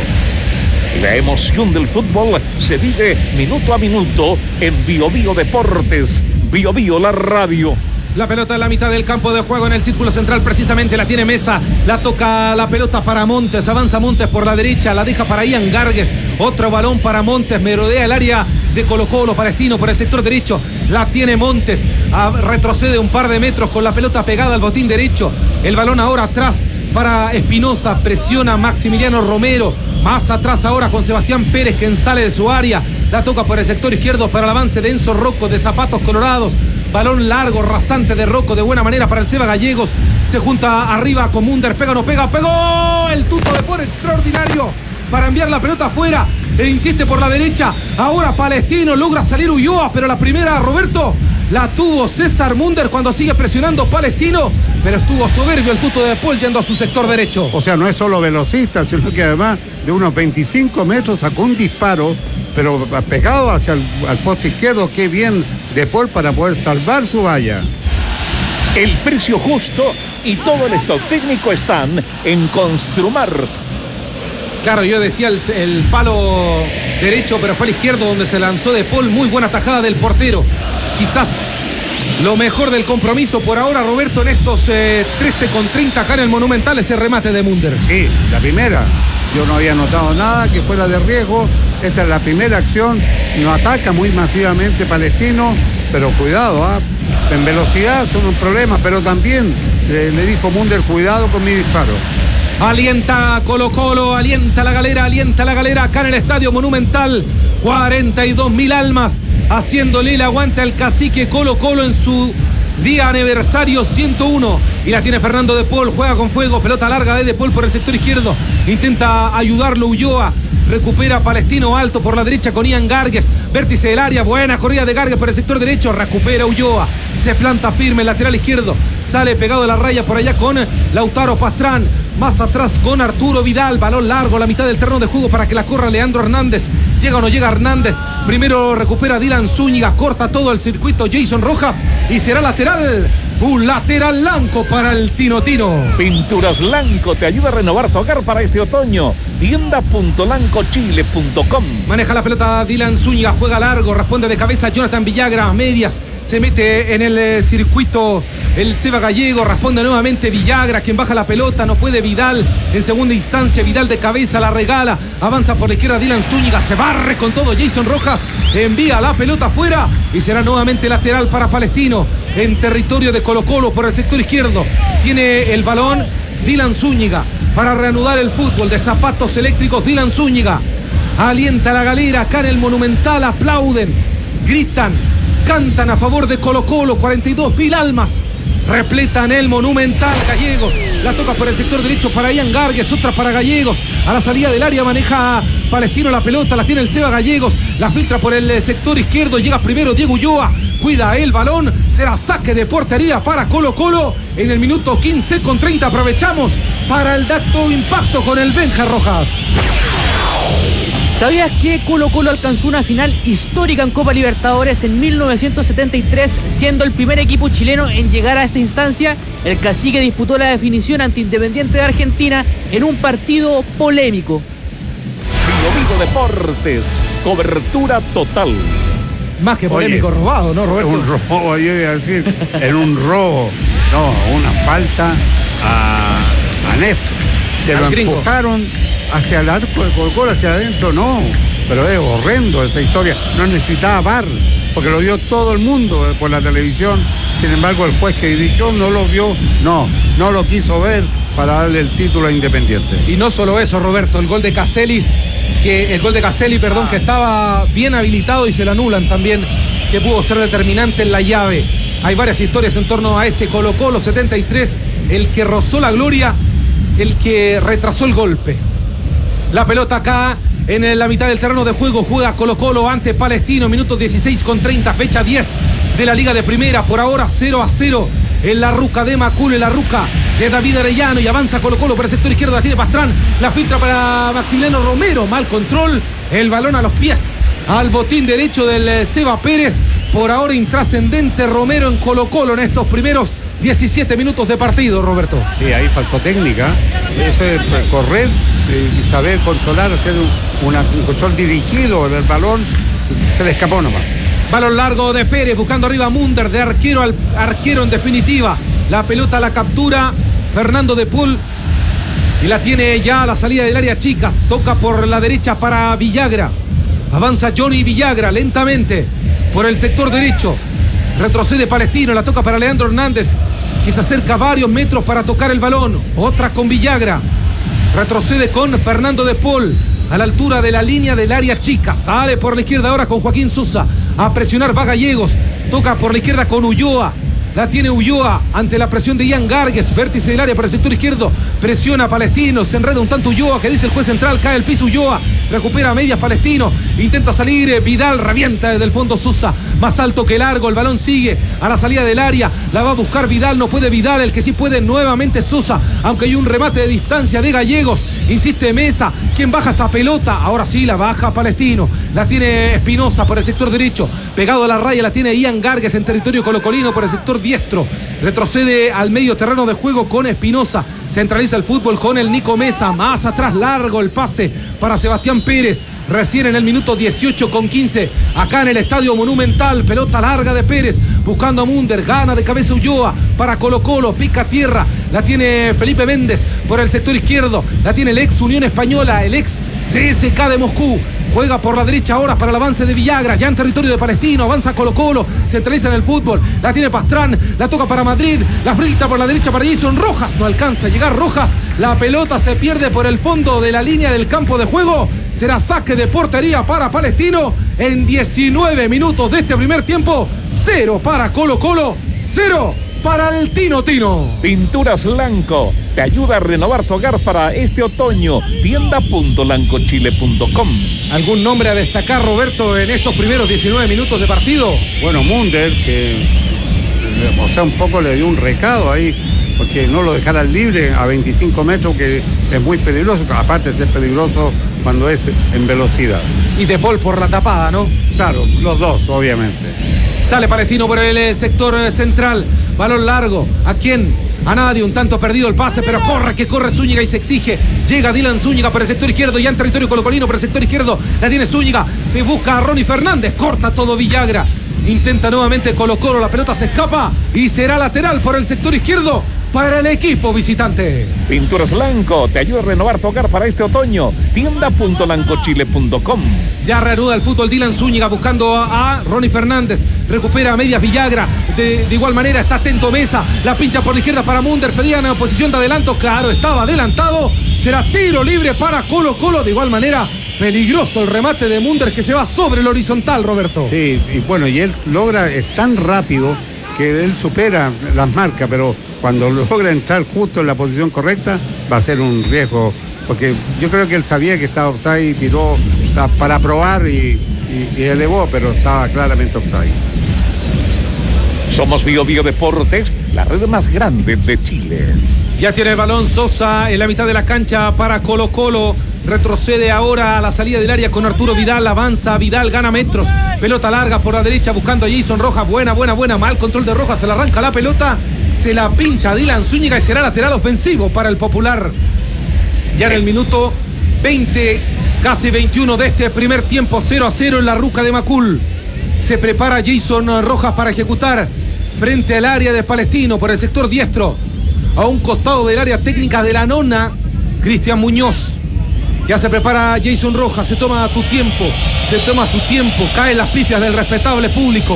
La emoción del fútbol se vive minuto a minuto en Bio Bio Deportes. Bio Bio, la radio. La pelota en la mitad del campo de juego en el círculo central, precisamente la tiene Mesa, la toca la pelota para Montes, avanza Montes por la derecha, la deja para Ian Gargues, otro balón para Montes, merodea el área de Colo-Colo. Palestino por el sector derecho, la tiene Montes, retrocede un par de metros con la pelota pegada al botín derecho. El balón ahora atrás para Espinosa, presiona Maximiliano Romero, más atrás ahora con Sebastián Pérez, quien sale de su área, la toca por el sector izquierdo para el avance de Enzo Rocco de Zapatos Colorados. Balón largo, rasante de Rocco, de buena manera para el Seba Gallegos. Se junta arriba con Munder, pega, no pega, pegó el tuto de por extraordinario para enviar la pelota afuera. E insiste por la derecha. Ahora Palestino, logra salir Ulloa, pero la primera, Roberto, la tuvo César Munder cuando sigue presionando Palestino, pero estuvo soberbio el tuto de Paul yendo a su sector derecho. O sea, no es solo velocista, sino que además de unos 25 metros sacó un disparo, pero pegado hacia al poste izquierdo. Qué bien de Paul para poder salvar su valla. El precio justo y todo el stock técnico están en Construmart. Claro, yo decía el palo derecho, pero fue al izquierdo donde se lanzó de Paul. Muy buena tajada del portero. Quizás lo mejor del compromiso por ahora, Roberto, en estos 13:30 acá en el Monumental, ese remate de Munder. Sí, la primera. Yo no había notado nada que fuera de riesgo. Esta es la primera acción. No ataca muy masivamente Palestino, pero cuidado, en velocidad son un problema, pero también le dijo Munder, cuidado con mi disparo. Alienta Colo-Colo, alienta la galera acá en el Estadio Monumental. 42.000 almas haciéndole el aguante al cacique Colo-Colo en su día aniversario 101. Y la tiene Fernando de Paul, juega con fuego, pelota larga de Paul por el sector izquierdo. Intenta ayudarlo Ulloa. Recupera Palestino alto por la derecha con Ian Gargues. Vértice del área, buena corrida de Gargues por el sector derecho. Recupera Ulloa. Se planta firme el lateral izquierdo. Sale pegado de la raya por allá con Lautaro Pastrán. Más atrás con Arturo Vidal. Balón largo, la mitad del terreno de juego para que la corra Leandro Hernández. ¿Llega o no llega Hernández? Primero recupera Dylan Zúñiga. Corta todo el circuito Jason Rojas. Y será lateral. Un lateral Lanco para el Tino Tino. Pinturas Lanco te ayuda a renovar tu hogar para este otoño. Tienda.lancochile.com. Maneja la pelota Dylan Zúñiga, juega largo, responde de cabeza Jonathan Villagra a medias. Se mete en el circuito el Seba Gallego, responde nuevamente Villagra, quien baja la pelota, no puede Vidal. En segunda instancia Vidal de cabeza la regala, avanza por la izquierda Dylan Zúñiga, se barre con todo Jason Rojas, envía la pelota afuera y será nuevamente lateral para Palestino en territorio de Colo-Colo por el sector izquierdo. Tiene el balón Dylan Zúñiga para reanudar el fútbol de Zapatos Eléctricos. Dylan Zúñiga alienta a la galera acá en el Monumental, aplauden, gritan, cantan a favor de Colo-Colo. 42.000 almas repletan el Monumental. Gallegos la toca por el sector derecho para Ian Gargues, otra para Gallegos. A la salida del área maneja Palestino la pelota, la tiene el Seba Gallegos, la filtra por el sector izquierdo, llega primero Diego Ulloa, cuida el balón, será saque de portería para Colo-Colo en el minuto 15:30. Aprovechamos para el dato impacto con el Benja Rojas. ¿Sabías que Colo-Colo alcanzó una final histórica en Copa Libertadores en 1973, siendo el primer equipo chileno en llegar a esta instancia? El cacique disputó la definición ante Independiente de Argentina en un partido polémico. Vivo Deportes, cobertura total. Más que polémico, robado, ¿no, Roberto? Un robo, yo iba a decir, en un robo. No, una falta a Neff, que lo empujaron hacia el arco de Colo-Colo, hacia adentro, no. Pero es horrendo esa historia. No necesitaba VAR, porque lo vio todo el mundo por la televisión. Sin embargo, el juez que dirigió no lo vio, no lo quiso ver para darle el título a Independiente. Y no solo eso, Roberto, el gol de Caselli, que estaba bien habilitado y se lo anulan también, que pudo ser determinante en la llave. Hay varias historias en torno a ese Colo-Colo 73, el que rozó la gloria, el que retrasó el golpe. La pelota acá en la mitad del terreno de juego, juega Colo-Colo ante Palestino, minutos 16:30, fecha 10 de la Liga de Primera. Por ahora 0-0 en la ruca de Macul, en la ruca de David Arellano, y avanza Colo-Colo por el sector izquierdo, la tiene Pastrán, la filtra para Maximiliano Romero, mal control, el balón a los pies, al botín derecho del Seba Pérez. Por ahora intrascendente Romero en Colo-Colo en estos primeros 17 minutos de partido, Roberto. Sí, ahí faltó técnica, eso es correr y saber controlar, hacer un control dirigido del balón, se le escapó nomás. Balón largo de Pérez, buscando arriba a Munder, de arquero al arquero en definitiva. La pelota la captura Fernando de Paul y la tiene ya a la salida del área chicas. Toca por la derecha para Villagra. Avanza Johnny Villagra lentamente por el sector derecho. Retrocede Palestino, la toca para Leandro Hernández, que se acerca varios metros para tocar el balón. Otra con Villagra. Retrocede con Fernando de Paul a la altura de la línea del área chica. Sale por la izquierda ahora con Joaquín Sosa. A presionar va Gallegos. Toca por la izquierda con Ulloa. La tiene Ulloa ante la presión de Ian Gargues, vértice del área por el sector izquierdo, presiona a Palestino, se enreda un tanto Ulloa, que dice el juez central, cae al piso Ulloa, recupera a medias Palestino, intenta salir Vidal, revienta desde el fondo Sosa, más alto que largo, el balón sigue a la salida del área, la va a buscar Vidal, no puede Vidal, el que sí puede nuevamente Sosa, aunque hay un remate de distancia de Gallegos, insiste Mesa, quien baja esa pelota, ahora sí la baja Palestino, la tiene Espinosa por el sector derecho, pegado a la raya la tiene Ian Gargues en territorio colocolino por el sector diestro, retrocede al medio terreno de juego con Espinosa, centraliza el fútbol con el Nico Mesa, más atrás largo el pase para Sebastián Pérez, recién en el minuto 18:15, acá en el Estadio Monumental, pelota larga de Pérez, buscando a Munder, gana de cabeza Ulloa para Colo Colo, pica tierra, la tiene Felipe Méndez por el sector izquierdo, la tiene el ex Unión Española, el ex CSK de Moscú, juega por la derecha ahora para el avance de Villagra, ya en territorio de Palestino, avanza Colo Colo, centraliza en el fútbol, la tiene Pastrán, la toca para Madrid, la frita por la derecha para Jason Rojas, no alcanza a llegar Rojas, la pelota se pierde por el fondo de la línea del campo de juego, será saque de portería para Palestino en 19 minutos de este primer tiempo, 0 para Colo Colo, 0 para el Tino Tino. Pinturas Lanco te ayuda a renovar tu hogar para este otoño. Tienda.lancochile.com. ¿Algún nombre a destacar, Roberto, en estos primeros 19 minutos de partido? Bueno, Munder, que un poco le dio un recado ahí, porque no lo dejaran libre a 25 metros, que es muy peligroso, aparte de ser peligroso cuando es en velocidad. Y De Paul por la tapada, ¿no? Claro, los dos, obviamente. Sale Palestino por el sector central, balón largo, ¿a quién? A nadie, un tanto perdido el pase, pero corre, que corre Zúñiga y se exige. Llega Dylan Zúñiga por el sector izquierdo, ya en territorio colocolino por el sector izquierdo, la tiene Zúñiga, se busca a Ronnie Fernández, corta todo Villagra, intenta nuevamente Colo Colo, la pelota se escapa y será lateral por el sector izquierdo para el equipo visitante. Pinturas Lanco te ayuda a renovar tu hogar para este otoño. Tienda.lancochile.com. Ya reanuda el fútbol Dylan Zúñiga buscando a Ronnie Fernández. Recupera a medias Villagra. De igual manera está atento Mesa. La pincha por la izquierda para Munder. Pedían a posición de adelanto. Claro, estaba adelantado. Será tiro libre para Colo Colo. De igual manera, peligroso el remate de Munder que se va sobre el horizontal, Roberto. Sí, y bueno, y él logra, es tan rápido que él supera las marcas, pero cuando logra entrar justo en la posición correcta va a ser un riesgo, porque yo creo que él sabía que estaba offside y tiró para probar y elevó, pero estaba claramente offside. Somos Bio Deportes, la red más grande de Chile. Ya tiene el balón Sosa en la mitad de la cancha para Colo Colo. Retrocede ahora a la salida del área con Arturo Vidal. Avanza Vidal, gana metros. Pelota larga por la derecha buscando a Jason Rojas. Buena. Mal control de Rojas. Se le arranca la pelota. Se la pincha a Dylan Zúñiga y será lateral ofensivo para el Popular. Ya en el minuto 20, casi 21 de este primer tiempo. 0-0 en la Ruca de Macul. Se prepara Jason Rojas para ejecutar frente al área de Palestino por el sector diestro. A un costado del área técnica de la nona, Cristian Muñoz. Ya se prepara Jason Rojas, se toma su tiempo, caen las pifias del respetable público.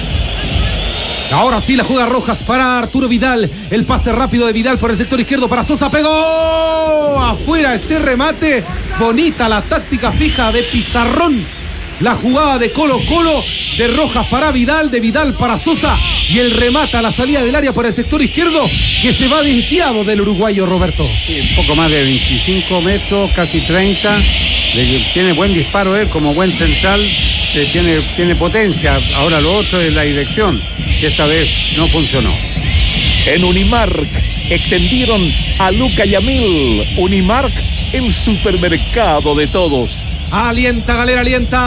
Ahora sí la juega Rojas para Arturo Vidal, el pase rápido de Vidal por el sector izquierdo para Sosa, pegó afuera ese remate, bonita la táctica fija de Pizarrón. La jugada de Colo Colo, de Rojas para Vidal, de Vidal para Sosa y el remata a la salida del área por el sector izquierdo que se va desviado del uruguayo, Roberto. Sí, un poco más de 25 metros, casi 30. Tiene buen disparo él como buen central, tiene potencia. Ahora lo otro es la dirección, que esta vez no funcionó. En Unimark extendieron a Luca Yamil. Unimark, el supermercado de todos. Alienta Galera,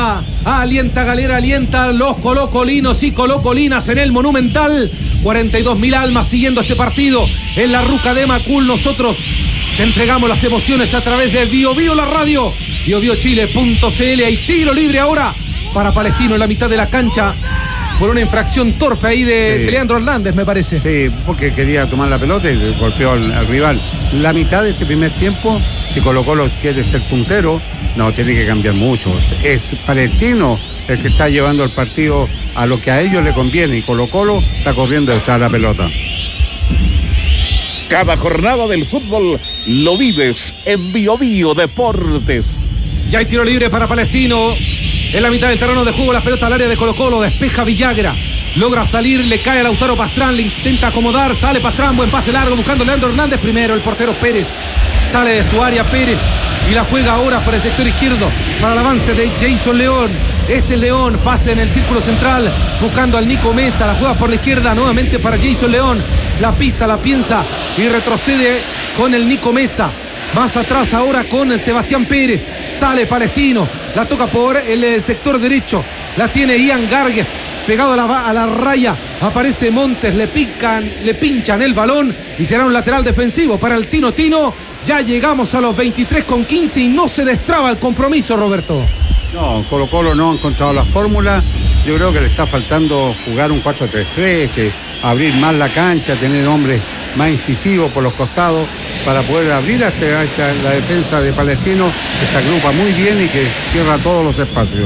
alienta los colocolinos y colocolinas en el Monumental. 42.000 almas siguiendo este partido en la Ruca de Macul. Nosotros te entregamos las emociones a través de Bio la radio, biobiochile.cl. Hay tiro libre ahora para Palestino en la mitad de la cancha. por una infracción torpe ahí de Leandro Hernández, me parece. Sí, porque quería tomar la pelota y golpeó al rival. La mitad de este primer tiempo, si Colo-Colo quiere ser puntero, no, tiene que cambiar mucho. Es Palestino el que está llevando el partido a lo que a ellos le conviene, y Colo-Colo está corriendo detrás de la pelota. Cada jornada del fútbol lo vives en Bio Bio Deportes. Ya hay tiro libre para Palestino. En la mitad del terreno de juego, la pelota al área de Colo-Colo, despeja Villagra. Logra salir, le cae a Lautaro Pastrán, le intenta acomodar, sale Pastrán, buen pase largo, buscando a Leandro Hernández primero, el portero Pérez. Sale de su área Pérez y la juega ahora por el sector izquierdo, para el avance de Jason León. Este León pase en el círculo central, buscando al Nico Mesa, la juega por la izquierda, nuevamente para Jason León. La pisa, la piensa y retrocede con el Nico Mesa. Más atrás ahora con Sebastián Pérez. Sale Palestino. La toca por el sector derecho. La tiene Ian Gargues. Pegado a la raya. Aparece Montes. Le pinchan el balón. Y será un lateral defensivo para el Tino Tino. Ya llegamos a los 23:15 y no se destraba el compromiso, Roberto. No, Colo-Colo no ha encontrado la fórmula. Yo creo que le está faltando jugar un 4-3-3, que abrir más la cancha, tener hombres más incisivos por los costados para poder abrir la defensa de Palestino, que se agrupa muy bien y que cierra todos los espacios.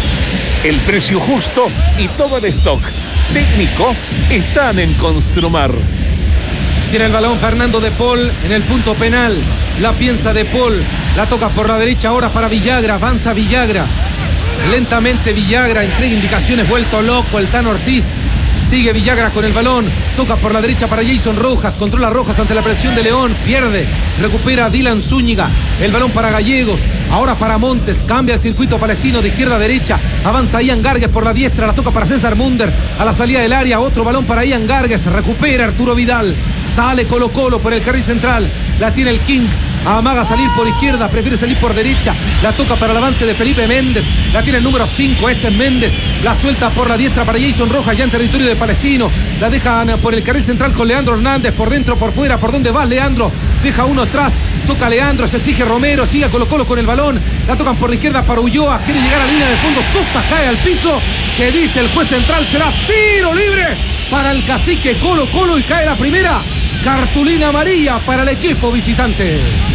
El precio justo y todo el stock técnico están en Construmar. Tiene el balón Fernando de Paul en el punto penal. La piensa de Paul. La toca por la derecha ahora para Villagra. Avanza Villagra. Lentamente Villagra. Entrega indicaciones. Vuelto loco el Tano Ortiz. Sigue Villagra con el balón. Toca por la derecha para Jason Rojas. Controla Rojas ante la presión de León. Pierde. Recupera Dylan Zúñiga. El balón para Gallegos. Ahora para Montes. Cambia el circuito palestino de izquierda a derecha. Avanza Ian Gargues por la diestra. La toca para César Munder. A la salida del área. Otro balón para Ian Gargues. Recupera Arturo Vidal. Sale Colo-Colo por el carril central. La tiene el King. Amaga salir por izquierda, prefiere salir por derecha. La toca para el avance de Felipe Méndez. La tiene el número 5, este es Méndez. La suelta por la diestra para Jason Rojas, ya en territorio de Palestino. La dejan por el carril central con Leandro Hernández. Por dentro, por fuera, ¿por dónde vas, Leandro? Deja uno atrás, toca Leandro, se exige Romero. Sigue Colo-Colo con el balón. La tocan por la izquierda para Ulloa. Quiere llegar a la línea de fondo. Sosa cae al piso. Que dice el juez central, será tiro libre para el cacique Colo-Colo y cae la primera. Cartulina amarilla para el equipo visitante.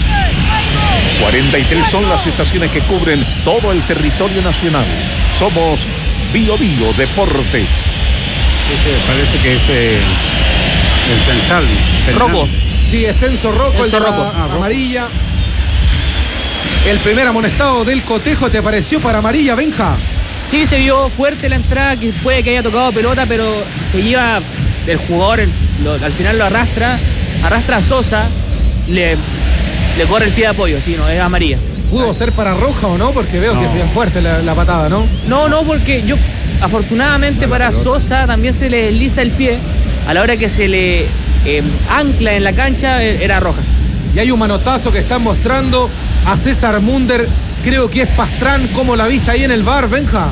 43 son las estaciones que cubren todo el territorio nacional. Somos Bio Bio Deportes. Parece que es el central. Rocco. Sí, es Enzo Rocco, el de la amarilla. El primer amonestado del cotejo, ¿te pareció para amarilla, Benja? Sí, se vio fuerte la entrada, que puede que haya tocado pelota, pero se lleva del jugador, al final lo arrastra a Sosa, le corre el pie de apoyo, sí, no, es amarilla. ¿Pudo ser para roja o no? Porque veo que es bien fuerte la patada, ¿no? No, porque afortunadamente para Sosa también se le desliza el pie. A la hora que se le ancla en la cancha, era roja. Y hay un manotazo que están mostrando a César Munder, creo que es Pastrán. ¿Cómo la viste ahí en el VAR, Benja?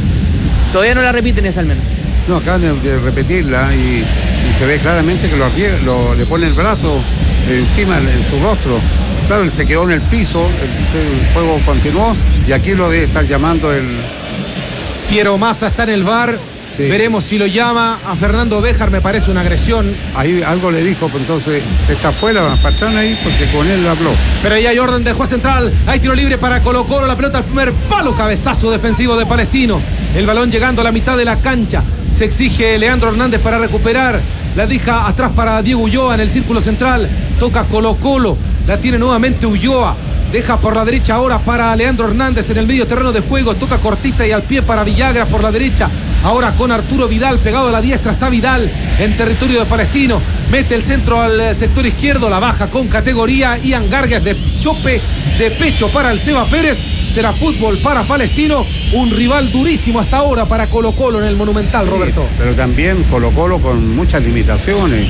Todavía no la repiten esa al menos. No, acaban de repetirla y se ve claramente que le pone el brazo encima en su rostro. Claro, él se quedó en el piso, el juego continuó y aquí lo debe estar llamando el... Piero Massa está en el VAR. Sí. Veremos si lo llama a Fernando Béjar, me parece una agresión. Ahí algo le dijo, pero entonces está fuera Pastrán ahí porque con él habló. Pero ahí hay orden del juez central, hay tiro libre para Colo-Colo, la pelota al primer palo, cabezazo defensivo de Palestino. El balón llegando a la mitad de la cancha. Se exige Leandro Hernández para recuperar. La deja atrás para Diego Ulloa en el círculo central. Toca Colo-Colo. La tiene nuevamente Ulloa. Deja por la derecha ahora para Leandro Hernández en el medio terreno de juego. Toca cortita y al pie para Villagra por la derecha. Ahora con Arturo Vidal pegado a la diestra. Está Vidal en territorio de Palestino. Mete el centro al sector izquierdo. La baja con categoría. Ian Gargues de chope de pecho para el Seba Pérez. Será fútbol para Palestino. Un rival durísimo hasta ahora para Colo-Colo en el Monumental, sí, Roberto. Pero también Colo-Colo con muchas limitaciones.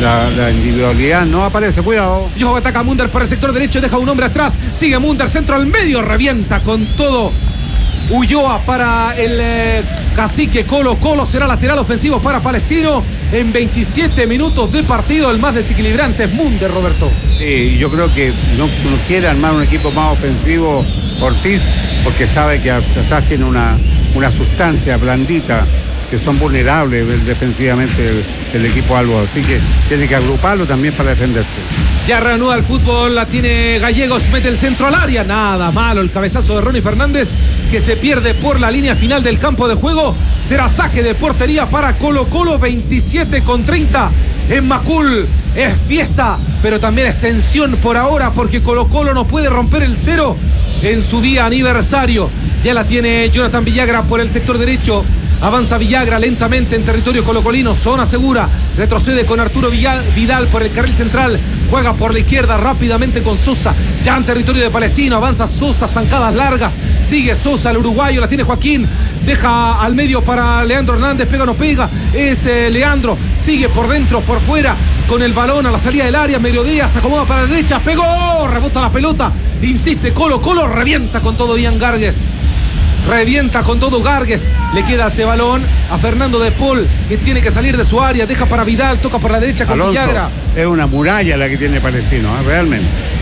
La individualidad no aparece, cuidado. Y ataca Munder por el sector derecho, deja un hombre atrás. Sigue Munder, centro al medio, revienta con todo. Ulloa para el cacique Colo-Colo. Será lateral ofensivo para Palestino. En 27 minutos de partido, el más desequilibrante es Munder, Roberto. Sí, yo creo que no quiere armar un equipo más ofensivo Ortiz, porque sabe que atrás tiene una sustancia blandita que son vulnerables defensivamente el equipo albo. Así que tiene que agruparlo también para defenderse. Ya reanuda el fútbol, la tiene Gallegos, mete el centro al área, nada malo el cabezazo de Ronnie Fernández, que se pierde por la línea final del campo de juego. Será saque de portería para Colo-Colo, 27:30 en Macul. Es fiesta, pero también es tensión por ahora, porque Colo-Colo no puede romper el cero en su día aniversario. Ya la tiene Jonathan Villagra por el sector derecho. Avanza Villagra lentamente en territorio colocolino, zona segura, retrocede con Arturo Vidal por el carril central, juega por la izquierda rápidamente con Sosa, ya en territorio de Palestino, avanza Sosa, zancadas largas, sigue Sosa, el uruguayo, la tiene Joaquín, deja al medio para Leandro Hernández, pega o no pega, es Leandro, sigue por dentro, por fuera, con el balón a la salida del área, Mediodía, se acomoda para la derecha, pegó, rebota la pelota, insiste Colo-Colo, revienta con todo Ian Gargues. Revienta con todo Gargues, le queda ese balón a Fernando de Paul, que tiene que salir de su área, deja para Vidal, toca por la derecha con Alonso, Villagra. es una muralla la que tiene Palestino, realmente.